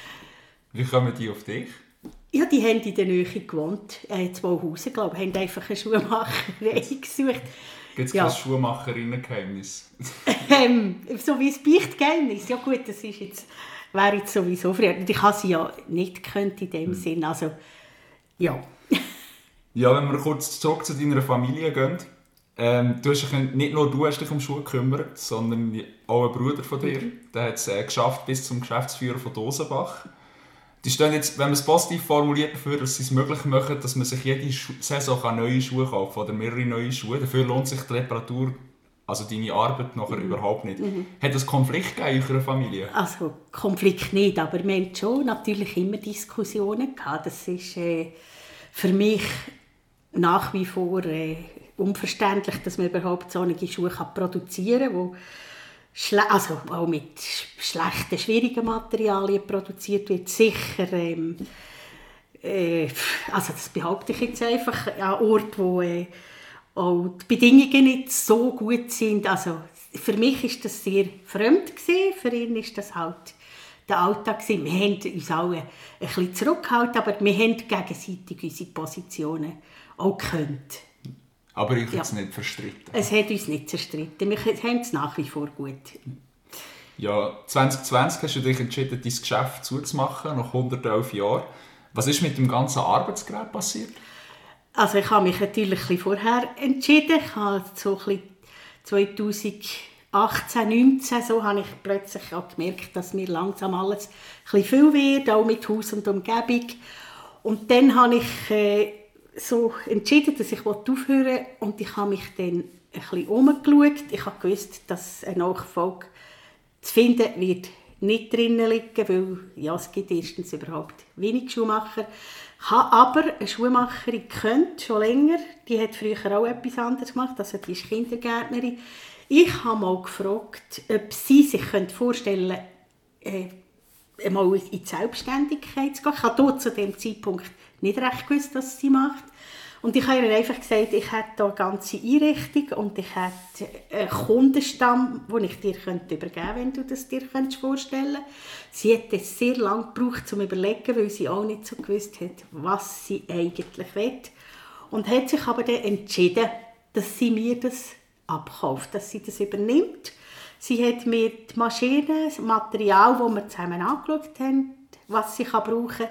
Wie kommen die auf dich? Ja, die haben in der Nähe gewohnt, äh, zwei Hausen, glaube ich, haben einfach eine Schuhmacherei gesucht. Gibt es ja. kein Schuhmacherinnen-Geheimnis? ähm, so wie das Beichtgeheimnis. Ja gut, das ist jetzt, wäre jetzt sowieso früher. Ich habe sie ja nicht gekannt in dem hm. Sinn. Also, ja. Ja, wenn wir kurz zurück zu deiner Familie gehen. Ähm, du hast dich, nicht nur du hast dich um Schuhe gekümmert, sondern auch ein Bruder von dir. Mhm. Der hat es äh, geschafft bis zum Geschäftsführer von Dosenbach. Die stehen jetzt, wenn man es positiv formuliert, dafür, dass sie es möglich machen, dass man sich jede Saison neue Schuhe kaufen kann oder mehrere neue Schuhe. Dafür lohnt sich die Reparatur, also deine Arbeit, nachher mhm. überhaupt nicht. Mhm. Hat es Konflikt gegeben in eurer Familie? Also Konflikt nicht, aber wir hatten schon natürlich immer Diskussionen gehabt. Das ist äh, für mich nach wie vor äh, unverständlich, dass man überhaupt solche Schuhe kann produzieren kann, Schle- also auch mit schlechten, schwierigen Materialien produziert wird, sicher, ähm, äh, also das behaupte ich jetzt einfach, an Orten, wo äh, auch die Bedingungen nicht so gut sind, also für mich war das sehr fremd gewesen, für ihn war das halt der Alltag gewesen. Wir haben uns alle ein bisschen zurückgehalten, aber wir haben gegenseitig unsere Positionen auch gekannt. Aber ich habe Ja. es nicht verstritten. Es hat uns nicht zerstritten, wir haben es nach wie vor gut. Ja, zwanzig zwanzig hast du dich entschieden, dein Geschäft zuzumachen, nach hundertelf Jahren. Was ist mit dem ganzen Arbeitsgerät passiert? Also ich habe mich natürlich ein bisschen vorher entschieden. Ich habe so ein bisschen zweitausendachtzehn, neunzehn so habe ich plötzlich auch gemerkt, dass mir langsam alles ein bisschen viel wird, auch mit Haus und Umgebung. Und dann habe ich äh, so entschieden, dass ich aufhören will. Und ich habe mich dann ein bisschen umgeschaut. Ich habe gewusst, dass eine Nachfolge zu finden wird nicht drinnen liegen, weil ja, es gibt erstens überhaupt wenig Schuhmacher. Ich habe aber eine Schuhmacherin gekannt, schon länger. Die hat früher auch etwas anderes gemacht, also die ist Kindergärtnerin. Ich habe mal gefragt, ob sie sich vorstellen könnte, äh, mal in die Selbstständigkeit zu gehen. Ich habe dort zu dem Zeitpunkt nicht recht gewusst, was sie macht. Und ich habe ihr einfach gesagt, ich hätte hier eine ganze Einrichtung und ich hätte einen Kundenstamm, den ich dir übergeben könnte, wenn du das dir vorstellen könntest. Sie hat es sehr lange gebraucht, um zu überlegen, weil sie auch nicht so gewusst hat, was sie eigentlich will. Und hat sich aber dann entschieden, dass sie mir das abkauft, dass sie das übernimmt. Sie hat mir die Maschinen, das Material, das wir zusammen angeschaut haben, was sie brauchen kann,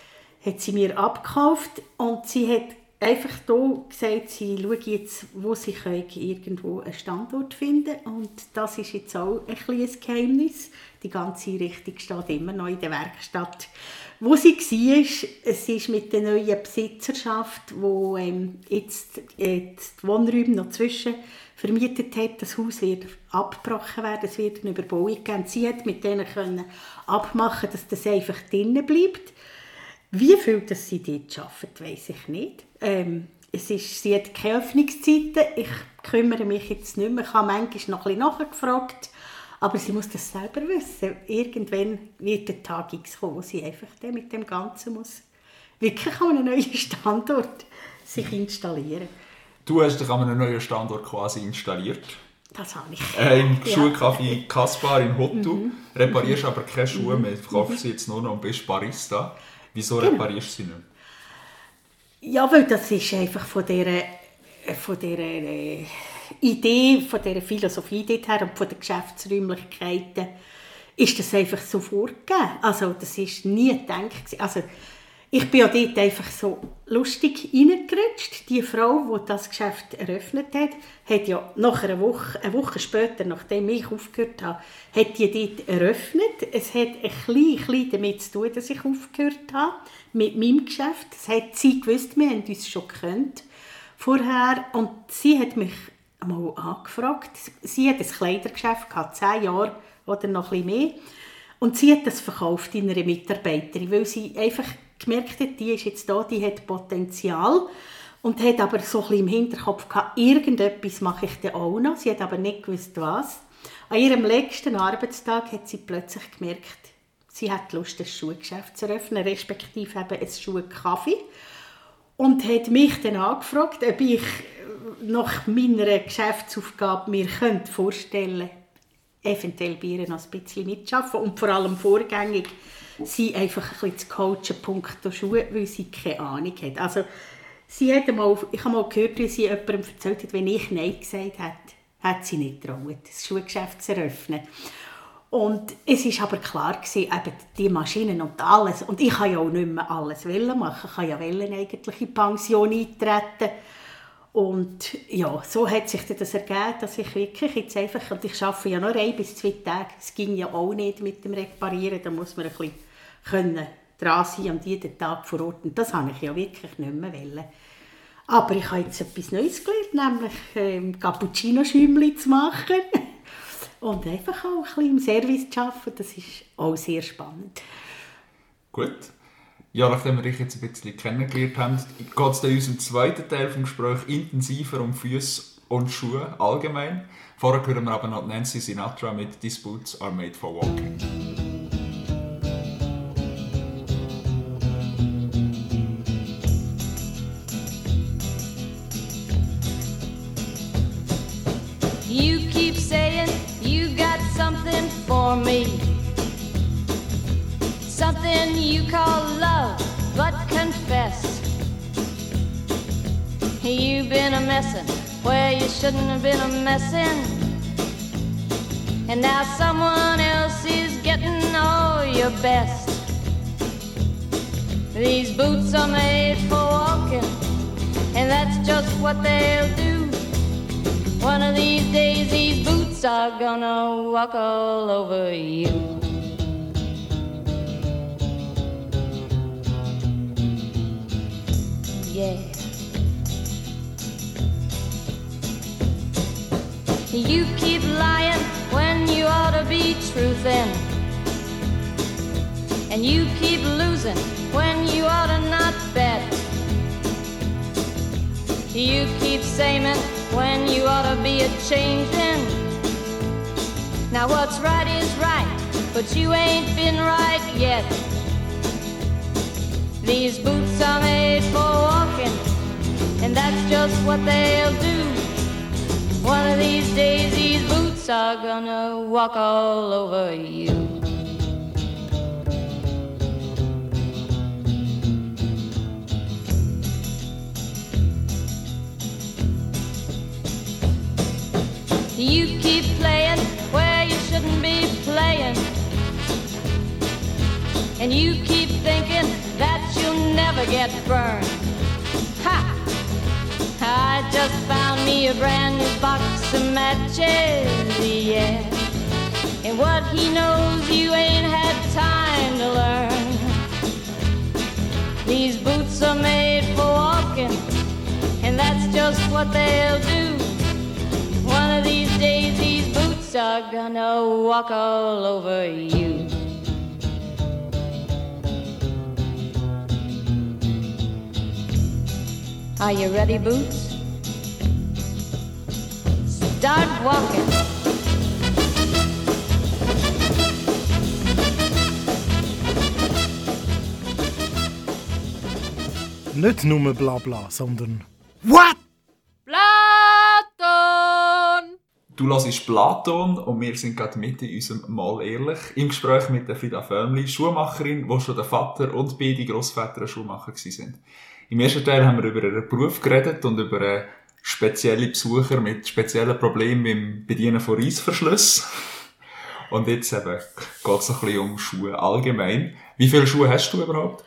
hat sie mir abgekauft und sie hat einfach hier gesagt, sie schauen jetzt, wo sie irgendwo einen Standort finden können. Und das ist jetzt auch ein kleines Geheimnis. Die ganze Einrichtung steht immer noch in der Werkstatt. Wo sie war, es ist mit der neuen Besitzerschaft, die ähm, jetzt äh, die Wohnräume noch zwischen vermietet hat. Das Haus wird abgebrochen werden, es wird eine Überbauung geben. Sie hat mit denen können abmachen, dass das einfach drinnen bleibt. Wie viel das sie dort arbeitet, weiss ich nicht. Ähm, es ist, sie hat keine Öffnungszeiten. Ich kümmere mich jetzt nicht mehr. Ich habe manchmal noch ein bisschen nachgefragt. Aber sie muss das selber wissen. Irgendwann wird der Tag X kommen, wo sie einfach mit dem Ganzen muss wirklich an einem neuen Standort sich installieren. Du hast dich an einem neuen Standort quasi installiert. Das habe ich. Äh, Im Ja. Schulcafé Kaspar in Hottu. Mhm. Reparierst aber keine Schuhe mehr, Mhm. verkaufst sie jetzt nur noch und bist Barista. Wieso Genau. reparierst du sie nicht mehr? Ja, weil das ist einfach von dieser, von dieser äh, Idee, von dieser Philosophie dorthin und von den Geschäftsräumlichkeiten ist das einfach so vorgegeben. Also das ist nie gedacht. Also ich bin ja dort einfach so lustig reingerutscht. Die Frau, die das Geschäft eröffnet hat, hat ja nach einer Woche, eine Woche später, nachdem ich aufgehört habe, hat die dort eröffnet. Es hat ein bisschen, ein bisschen damit zu tun, dass ich aufgehört habe mit meinem Geschäft. Das hat sie gewusst, wir haben uns schon gekannt vorher. Und sie hat mich einmal angefragt. Sie hat ein Kleidergeschäft gehabt, zehn Jahre oder noch ein bisschen mehr. Und sie hat das verkauft in einer Mitarbeiterin, weil sie einfach gemerkt hat, die ist jetzt da, die hat Potenzial und hat aber so ein bisschen im Hinterkopf gehabt, irgendetwas mache ich dann auch noch. Sie hat aber nicht gewusst, was. An ihrem letzten Arbeitstag hat sie plötzlich gemerkt, sie hat Lust, ein Schuhgeschäft zu eröffnen, respektive eben ein Schuhcafé. Und hat mich dann angefragt, ob ich nach meiner Geschäftsaufgabe mir könnte vorstellen könnte, eventuell bei ihr noch ein bisschen mitzuarbeiten und vor allem vorgängig sie einfach ein bisschen zu coachen, punkto Schuhe, weil sie keine Ahnung hat. Also, sie hat mal, ich habe mal gehört, wie sie jemandem erzählt hat, wenn ich Nein gesagt habe, hat sie nicht getraut, das Schuhgeschäft zu eröffnen. Und es war aber klar gewesen, eben die Maschinen und alles. Und ich wollte ja auch nicht mehr alles machen. Ich wollte ja eigentlich in die Pension eintreten. Und ja, so hat sich das ergeben, dass ich wirklich jetzt einfach, und ich arbeite ja nur ein bis zwei Tage, es ging ja auch nicht mit dem Reparieren, da muss man ein bisschen können dran sein und jeden Tag vor Ort. Und das wollte ich ja wirklich nicht mehr wollen. Aber ich habe jetzt etwas Neues gelernt, nämlich ähm, Cappuccino-Schäumchen zu machen. Und einfach auch ein bisschen im Service zu arbeiten, das ist auch sehr spannend. Gut. Ja, nachdem wir dich jetzt ein bisschen kennengelernt haben, geht es in unserem zweiten Teil des Gesprächs intensiver um Füße und Schuhe allgemein. Vorher hören wir aber noch Nancy Sinatra mit «These Boots are made for walking». You keep saying living you call love, but confess you've been a messin' where you shouldn't have been a messin', and now someone else is getting all your best. These boots are made for walking, and that's just what they'll do. One of these days these boots are gonna walk all over you. Yeah. You keep lying when you ought to be truthin', and you keep losing when you ought to not bet. You keep saying when you ought to be a-changin'. Now what's right is right, but you ain't been right yet. These boots are made for walking, and that's just what they'll do. One of these days these boots are gonna walk all over you. You keep playing where you shouldn't be playing, and you keep thinking that you'll never get burned. Ha! I just found me a brand new box of matches, yeah. And what he knows you ain't had time to learn. These boots are made for walking, and that's just what they'll do. One of these days these boots are gonna walk all over you. Are you ready, Boots? Start walking. Nicht nur Blabla, sondern What? Platon! Du hörst Platon und wir sind gerade mitten in unserem «Mal ehrlich» im Gespräch mit der Frida Völmli, Schuhmacherin, wo schon der Vater und beide Grossväter Schuhmacher waren. Im ersten Teil haben wir über ihren Beruf geredet und über spezielle Besucher mit speziellen Problemen beim Bedienen von Reissverschlüssen. Und jetzt eben geht es ein bisschen um Schuhe allgemein. Wie viele Schuhe hast du überhaupt?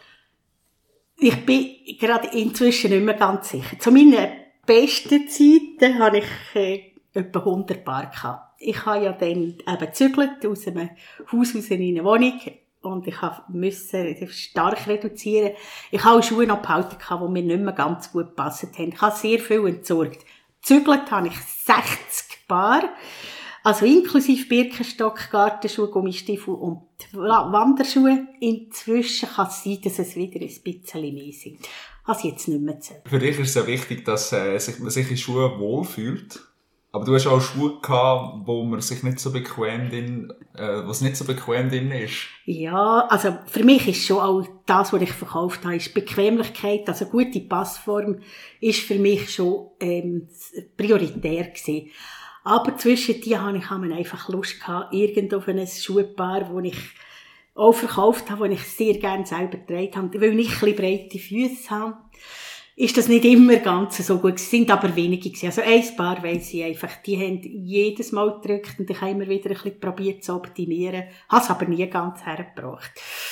Ich bin gerade inzwischen nicht mehr ganz sicher. Zu meinen besten Zeiten hatte ich äh, etwa hundert Paar gehabt. Ich habe ja dann eben gezügelt aus einem Haus raus in eine Wohnung. Und ich musste stark reduzieren. Ich habe auch Schuhe noch behalten, die mir nicht mehr ganz gut gepasst haben. Ich habe sehr viel entsorgt. Gezügelt habe ich sechzig Paar. Also inklusive Birkenstock, Gartenschuhe, Gummistiefel und Wanderschuhe. Inzwischen kann es sein, dass es wieder ein bisschen mehr sind. Habe ich jetzt nicht mehr gezählt. Für dich ist es ja wichtig, dass äh, sich, man sich in Schuhen wohlfühlt. Aber du hast auch Schuhe gehabt, wo man sich nicht so bequem drin, äh, was nicht so bequem drin ist. Ja, also für mich ist schon auch das, was ich verkauft habe, ist Bequemlichkeit, also gute Passform, ist für mich schon ähm, prioritär gewesen. Aber zwischen die habe ich einfach Lust gehabt, irgendwo auf ein Schuhpaar, das ich auch verkauft habe, das ich sehr gerne selber getragen habe, weil ich ein bisschen breite Füße habe. Ist das nicht immer ganz so gut. Es sind aber wenige gewesen. Also ein Paar weiss ich einfach, die haben jedes Mal gedrückt und ich habe immer wieder ein bisschen probiert zu optimieren. Habe es aber nie ganz hergebracht.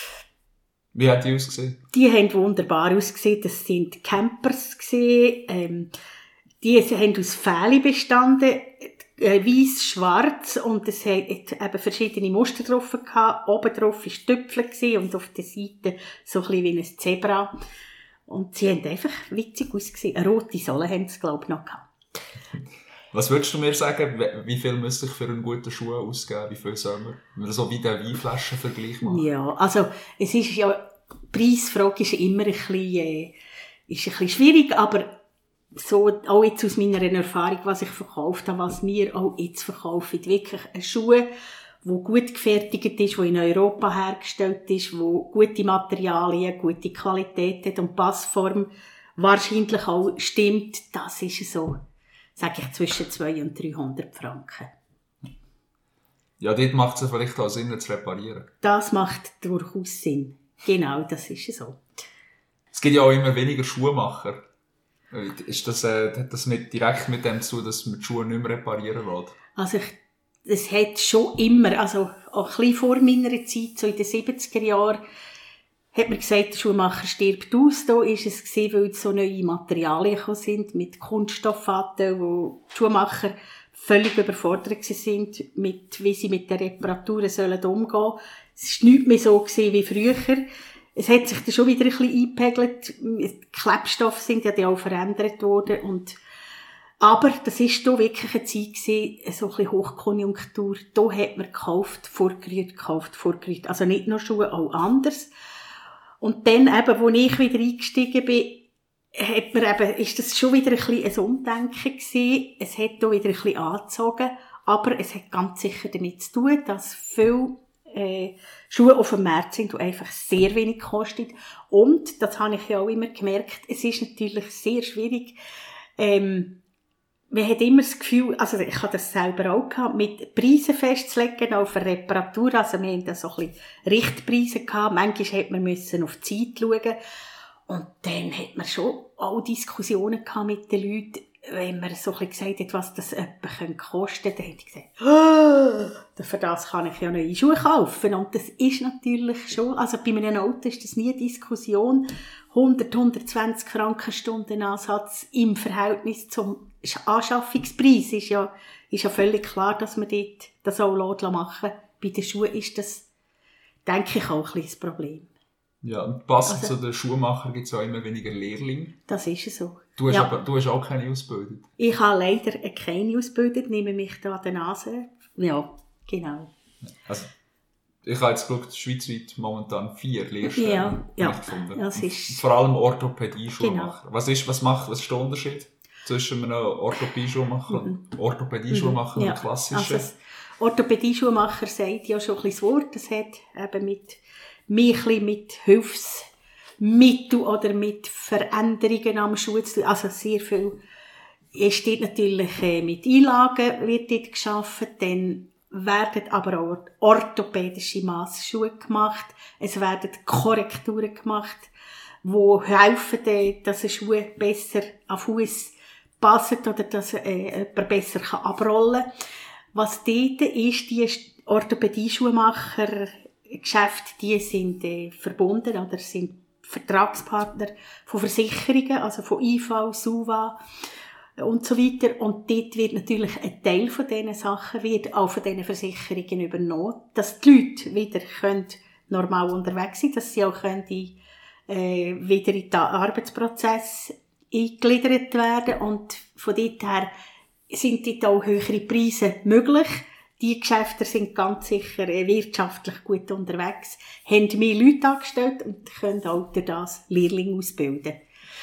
Wie hat die ausgesehen? Die haben wunderbar ausgesehen. Das sind Campers gewesen. Ähm, die haben aus Fähli bestanden. Äh, weiss, schwarz. Und es hat eben verschiedene Muster drauf gehabt. Oben drauf war Tüpfel gewesen und auf der Seite so ein bisschen wie ein Zebra. Und sie haben einfach witzig ausgesehen. Eine rote Sohle haben sie, glaube ich, noch gehabt. Was würdest du mir sagen, wie viel müsste ich für einen guten Schuh ausgeben? Wie viel soll man? Wenn wir so wie den Weinflaschenvergleich machen. Ja, also, es ist ja, die Preisfrage ist immer ein bisschen, äh, ist ein bisschen schwierig, aber so, auch jetzt aus meiner Erfahrung, was ich verkauft habe, was wir auch jetzt verkaufen, wirklich ein Schuh, wo gut gefertigt ist, wo in Europa hergestellt ist, wo gute Materialien, gute Qualität hat und Passform wahrscheinlich auch stimmt, das ist so, sage ich, zwischen zweihundert und dreihundert Franken. Ja, dort macht es vielleicht auch Sinn, zu reparieren. Das macht durchaus Sinn. Genau, das ist so. Es gibt ja auch immer weniger Schuhmacher. Ist das, äh, hat das mit, direkt mit dem zu, dass man die Schuhe nicht mehr reparieren lässt? Also ich, das hat schon immer, also auch ein bisschen vor meiner Zeit, so in den siebziger Jahren, hat man gesagt, der Schuhmacher stirbt aus. Da war es gewesen, weil so neue Materialien gekommen sind, mit Kunststofffaden, wo die Schuhmacher völlig überfordert sind, mit, wie sie mit den Reparaturen sollen umgehen. Es war nicht mehr so gewesen wie früher. Es hat sich dann schon wieder ein bisschen eingepegelt. Die Klebstoffe sind ja dann auch verändert worden. Und, aber das war da wirklich eine Zeit gewesen, so ein bisschen Hochkonjunktur. Da hat man gekauft, vorgerührt, gekauft, vorgerührt. Also nicht nur Schuhe, auch anders. Und dann eben, als ich wieder eingestiegen bin, hat man eben, ist das schon wieder ein bisschen ein Umdenken gewesen. Es hat da wieder ein bisschen angezogen. Aber es hat ganz sicher damit zu tun, dass viele äh, Schuhe auf dem Markt sind, die einfach sehr wenig kosten. Und, das habe ich ja auch immer gemerkt, es ist natürlich sehr schwierig. Ähm, man hat immer das Gefühl, also ich habe das selber auch gehabt, mit Preisen festzulegen auf eine Reparatur. Also wir haben da so ein bisschen Richtpreise gehabt. Manchmal hat man müssen auf die Zeit schauen. Und dann hat man schon auch Diskussionen gehabt mit den Leuten, wenn man so ein bisschen gesagt hat, was das etwa kosten könnte. Dann haben die gesagt, oh, für das kann ich ja neue Schuhe kaufen. Und das ist natürlich schon, also bei einem Auto ist das nie eine Diskussion. hundert, hundertzwanzig Franken Stundenansatz im Verhältnis zum Anschaffungspreis ist ja, ist ja völlig klar, dass man dort das auch machen lässt. Bei den Schuhen ist das, denke ich, auch ein bisschen das Problem. Ja, und passend Also, zu den Schuhmachern gibt es auch immer weniger Lehrlinge. Das ist so. Du hast, Ja. aber, du hast auch keine ausgebildet. Ich habe leider keine ausgebildet, nehme mich da an der Nase. Ja, genau. Also, ich habe jetzt geschaut, schweizweit momentan vier Lehrstellen Ja, ja. gefunden. Das ist- Vor allem Orthopädie-Schuhmacher. Genau. Was ist, was macht, was ist der Unterschied zwischen einem Orthopädie-Schuhmacher, Mhm. Orthopädie-Schuhmacher und Ja, einem klassischen? also das Orthopädie-Schuhmacher sagt ja schon ein bisschen das Wort. Das hat eben mit, mehr ein bisschen mit Hilfsmitteln oder mit Veränderungen am Schuh zu tun. Also sehr viel. Es steht natürlich äh, mit Einlagen wird dort geschaffen, dann werden aber auch orthopädische Massschuhe gemacht. Es werden Korrekturen gemacht, die helfen, äh, dass ein Schuh besser an Fuß passt oder dass äh, jemand besser kann abrollen kann. Was dort ist, die Orthopädie-Schuhmacher-Geschäfte, die sind äh, verbunden oder sind Vertragspartner von Versicherungen, also von I V, SUVA und so weiter. Und dort wird natürlich ein Teil von diesen Sachen wird auch von diesen Versicherungen übernommen, dass die Leute wieder können normal unterwegs sind, dass sie auch können die, äh, wieder in den Arbeitsprozess eingegliedert werden. Und von dort her sind dort auch höhere Preise möglich. Die Geschäfte sind ganz sicher äh, wirtschaftlich gut unterwegs, haben mehr Leute angestellt und können auch durch das Lehrlinge ausbilden.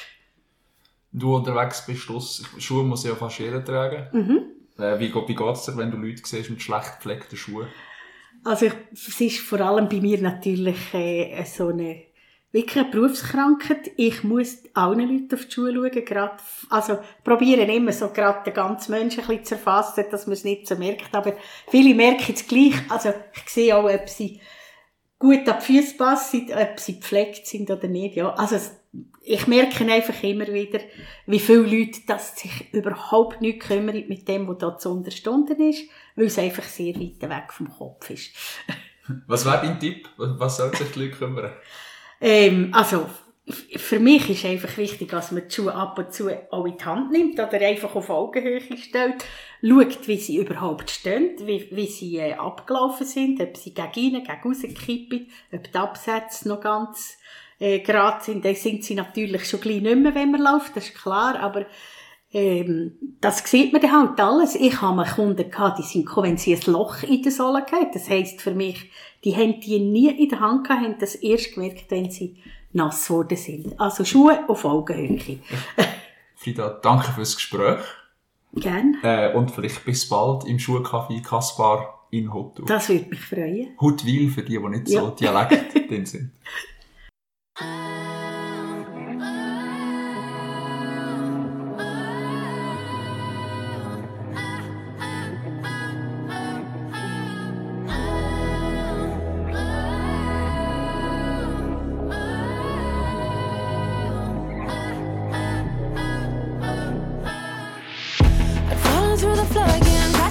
Du unterwegs bist, draussen, Schuhe muss ja fast jeder tragen. Mhm. Äh, wie wie geht es dir, wenn du Leute siehst mit schlecht gepflegten Schuhen? Also ich, es ist vor allem bei mir natürlich äh, so eine wirklich eine Berufskrankheit. Ich muss allen Leuten auf die Schuhe schauen, grad, also probieren immer so gerade den ganzen Menschen ein bisschen zu erfassen, dass man es nicht so merkt, aber viele merken es gleich. Also ich sehe auch, ob sie gut an die Füße passen, ob sie gepflegt sind oder nicht. Ja, also ich merke einfach immer wieder, wie viele Leute dass sich überhaupt nicht kümmern mit dem, was da zu unterstunden ist, weil es einfach sehr weit weg vom Kopf ist. Was wäre dein Tipp? Was sollten sich die Leute kümmern? Ähm, also, f- für mich ist einfach wichtig, dass man die Schuhe ab und zu auch in die Hand nimmt oder einfach auf Augenhöhe stellt, schaut, wie sie überhaupt stehen, wie, wie sie äh, abgelaufen sind, ob sie gegen innen, gegen raus kippen, ob die Absätze noch ganz äh, gerade sind. Dann sind sie natürlich schon gleich nicht mehr, wenn man läuft, das ist klar, aber ähm, das sieht man dann halt alles. Ich habe mal Kunden gehabt, die sind gekommen, wenn sie ein Loch in der Sohle hatten. Das heisst für mich, die haben die nie in der Hand gehabt, haben das erst gemerkt, wenn sie nass geworden sind. Also Schuhe auf Augenhöhe. Frida, danke fürs Gespräch. Gerne. Äh, und vielleicht bis bald im Schuhcafé Kaspar in Hottu. Das würde mich freuen. Huttwil für die, die nicht so Ja. Dialekt drin sind.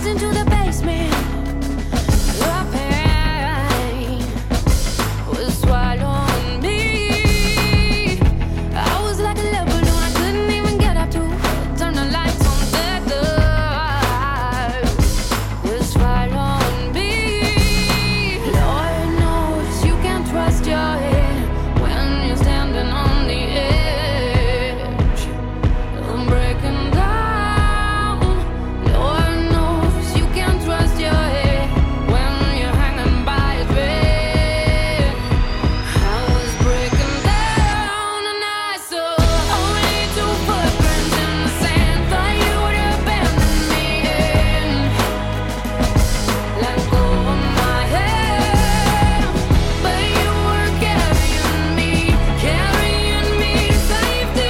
into the basement. Your pain was swallowing me. I was like a little balloon, I couldn't even get up to turn the lights on. The dark was swallowing me. Lord knows you can't trust your head when you're standing on the edge. I'm breaking down. Lord knows you can't trust your head when you're hanging by a thread. I was breaking down and I saw only two footprints in the sand. Thought you would abandon me and let go of my hand, but you were carrying me, carrying me to safety.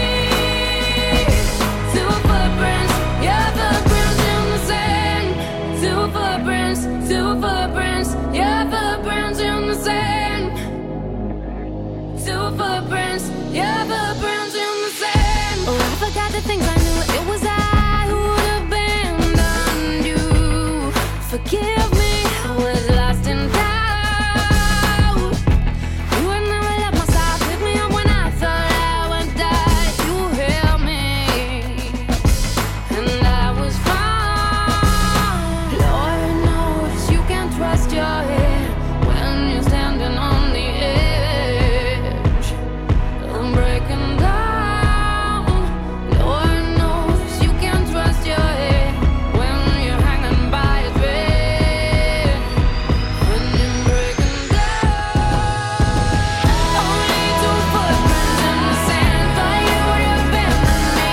Two footprints, your footprints in the sand. Two footprints, two footprints, your footprints in the sand. Two footprints, your footprints in the sand. Oh, I forgot the things I knew. It was I who would abandon you. Forgive me, I was lost in doubt. You would never let my side pick me up when I thought I would die. You held me, and I was fine. Lord knows you can't trust your head when you're standing on the edge. I'm breaking down. Lord knows you can't trust your head when you're hanging by a thread. When you're breaking down. Only two footprints in the sand. Thought you would abandon me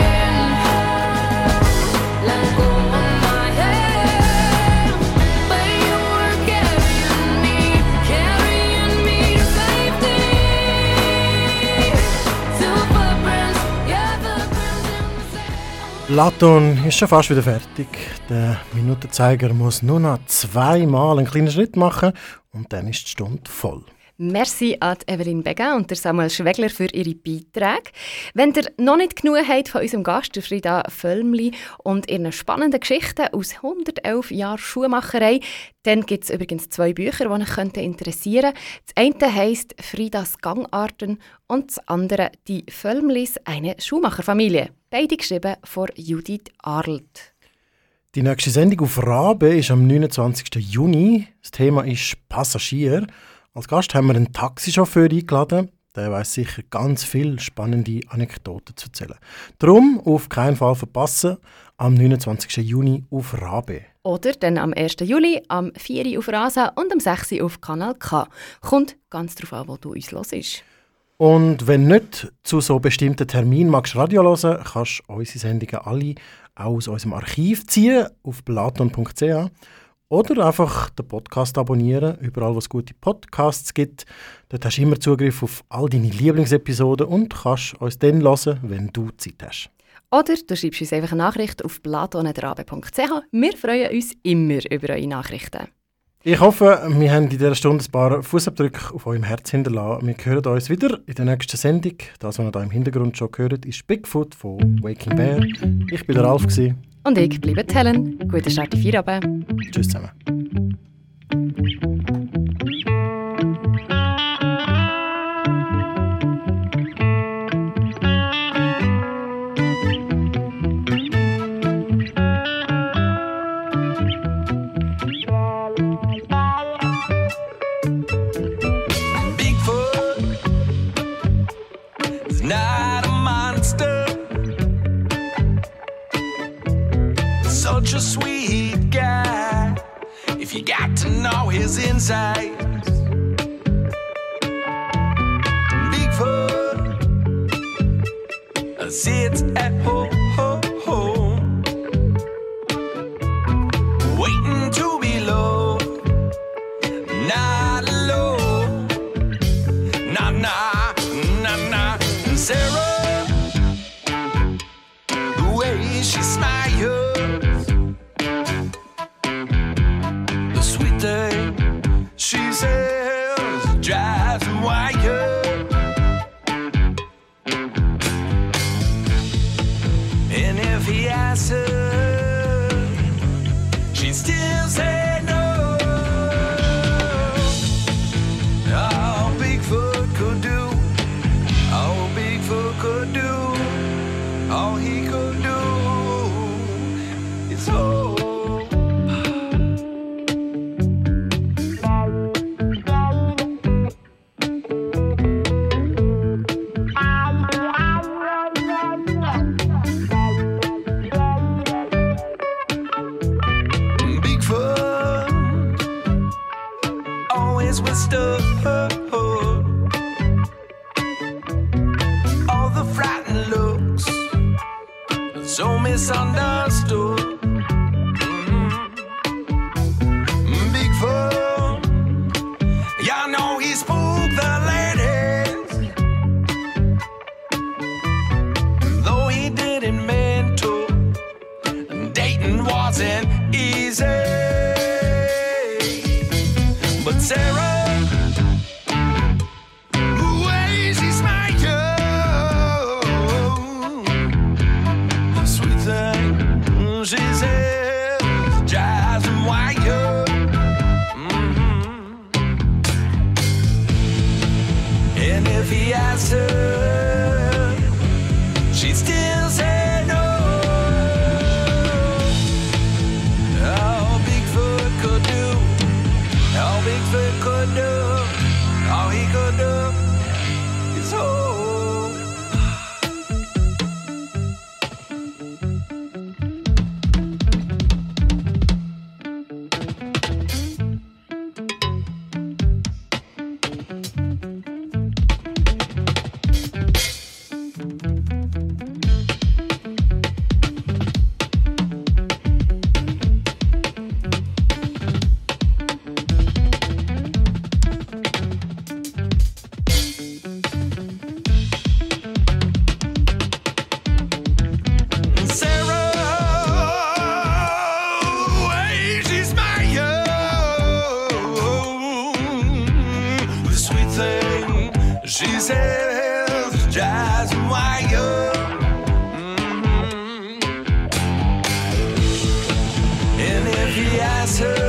and let go of my hand, but you were carrying me, carrying me to safety. Two footprints, your footprints in the sand. Laton ist schon fast wieder fertig. Der Minutenzeiger muss nur noch zweimal einen kleinen Schritt machen und dann ist die Stunde voll. Merci an Evelyn Began und der Samuel Schwegler für ihre Beiträge. Wenn ihr noch nicht genug habt von unserem Gast, der Frida Völmli, und ihren spannenden Geschichten aus hundertelf Jahren Schuhmacherei, dann gibt es übrigens zwei Bücher, die euch interessieren könnten. Das eine heisst «Fridas Gangarten» und das andere «Die Völmlis, eine Schuhmacherfamilie». Beide geschrieben von Judith Arlt. Die nächste Sendung auf Rabe ist am neunundzwanzigsten Juni. Das Thema ist Passagier. Als Gast haben wir einen Taxichauffeur eingeladen. Der weiss sicher ganz viele spannende Anekdoten zu erzählen. Darum auf keinen Fall verpassen, am neunundzwanzigsten Juni auf Rabe. Oder dann am ersten Juli, am vier Uhr auf Rasa und am sechs Uhr auf Kanal K. Kommt ganz darauf an, wo du uns hörst. Und wenn nicht zu so bestimmten Terminen magst Radio hören, kannst du unsere Sendungen alle auch aus unserem Archiv ziehen, auf platon punkt c h. Oder einfach den Podcast abonnieren, überall wo es gute Podcasts gibt. Dort hast du immer Zugriff auf all deine Lieblingsepisoden und kannst uns dann hören, wenn du Zeit hast. Oder du schreibst uns einfach eine Nachricht auf platon punkt rabe punkt c h. Wir freuen uns immer über eure Nachrichten. Ich hoffe, wir haben in dieser Stunde ein paar Fußabdrücke auf eurem Herz hinterlassen. Wir hören uns wieder in der nächsten Sendung. Das, was ihr hier im Hintergrund schon gehört, ist Bigfoot von Waking Bear. Ich war der Ralf. Und ich bleibe Helen. Guten Start in Feierabend. Tschüss zusammen. Such a sweet guy, if you got to know his insides. Bigfoot sits at home, home, waiting to be loved, not alone. Nah, nah, nah, nah. And Sarah, the way she smiles, she says, drives me wild. still say no. All Bigfoot could do, all Bigfoot could do, all he could do is hope. So misunderstood. Mm-hmm. Bigfoot, y'all know he spooked the ladies, though he didn't mean to. Dating wasn't easy, but Sarah, she says, drives him wired. Mm-hmm. And if he asks her, she'd still say no. All Bigfoot could do, all Bigfoot could do, all he could do is hope. She says, drives him wired. Mm-hmm. And if he asks her,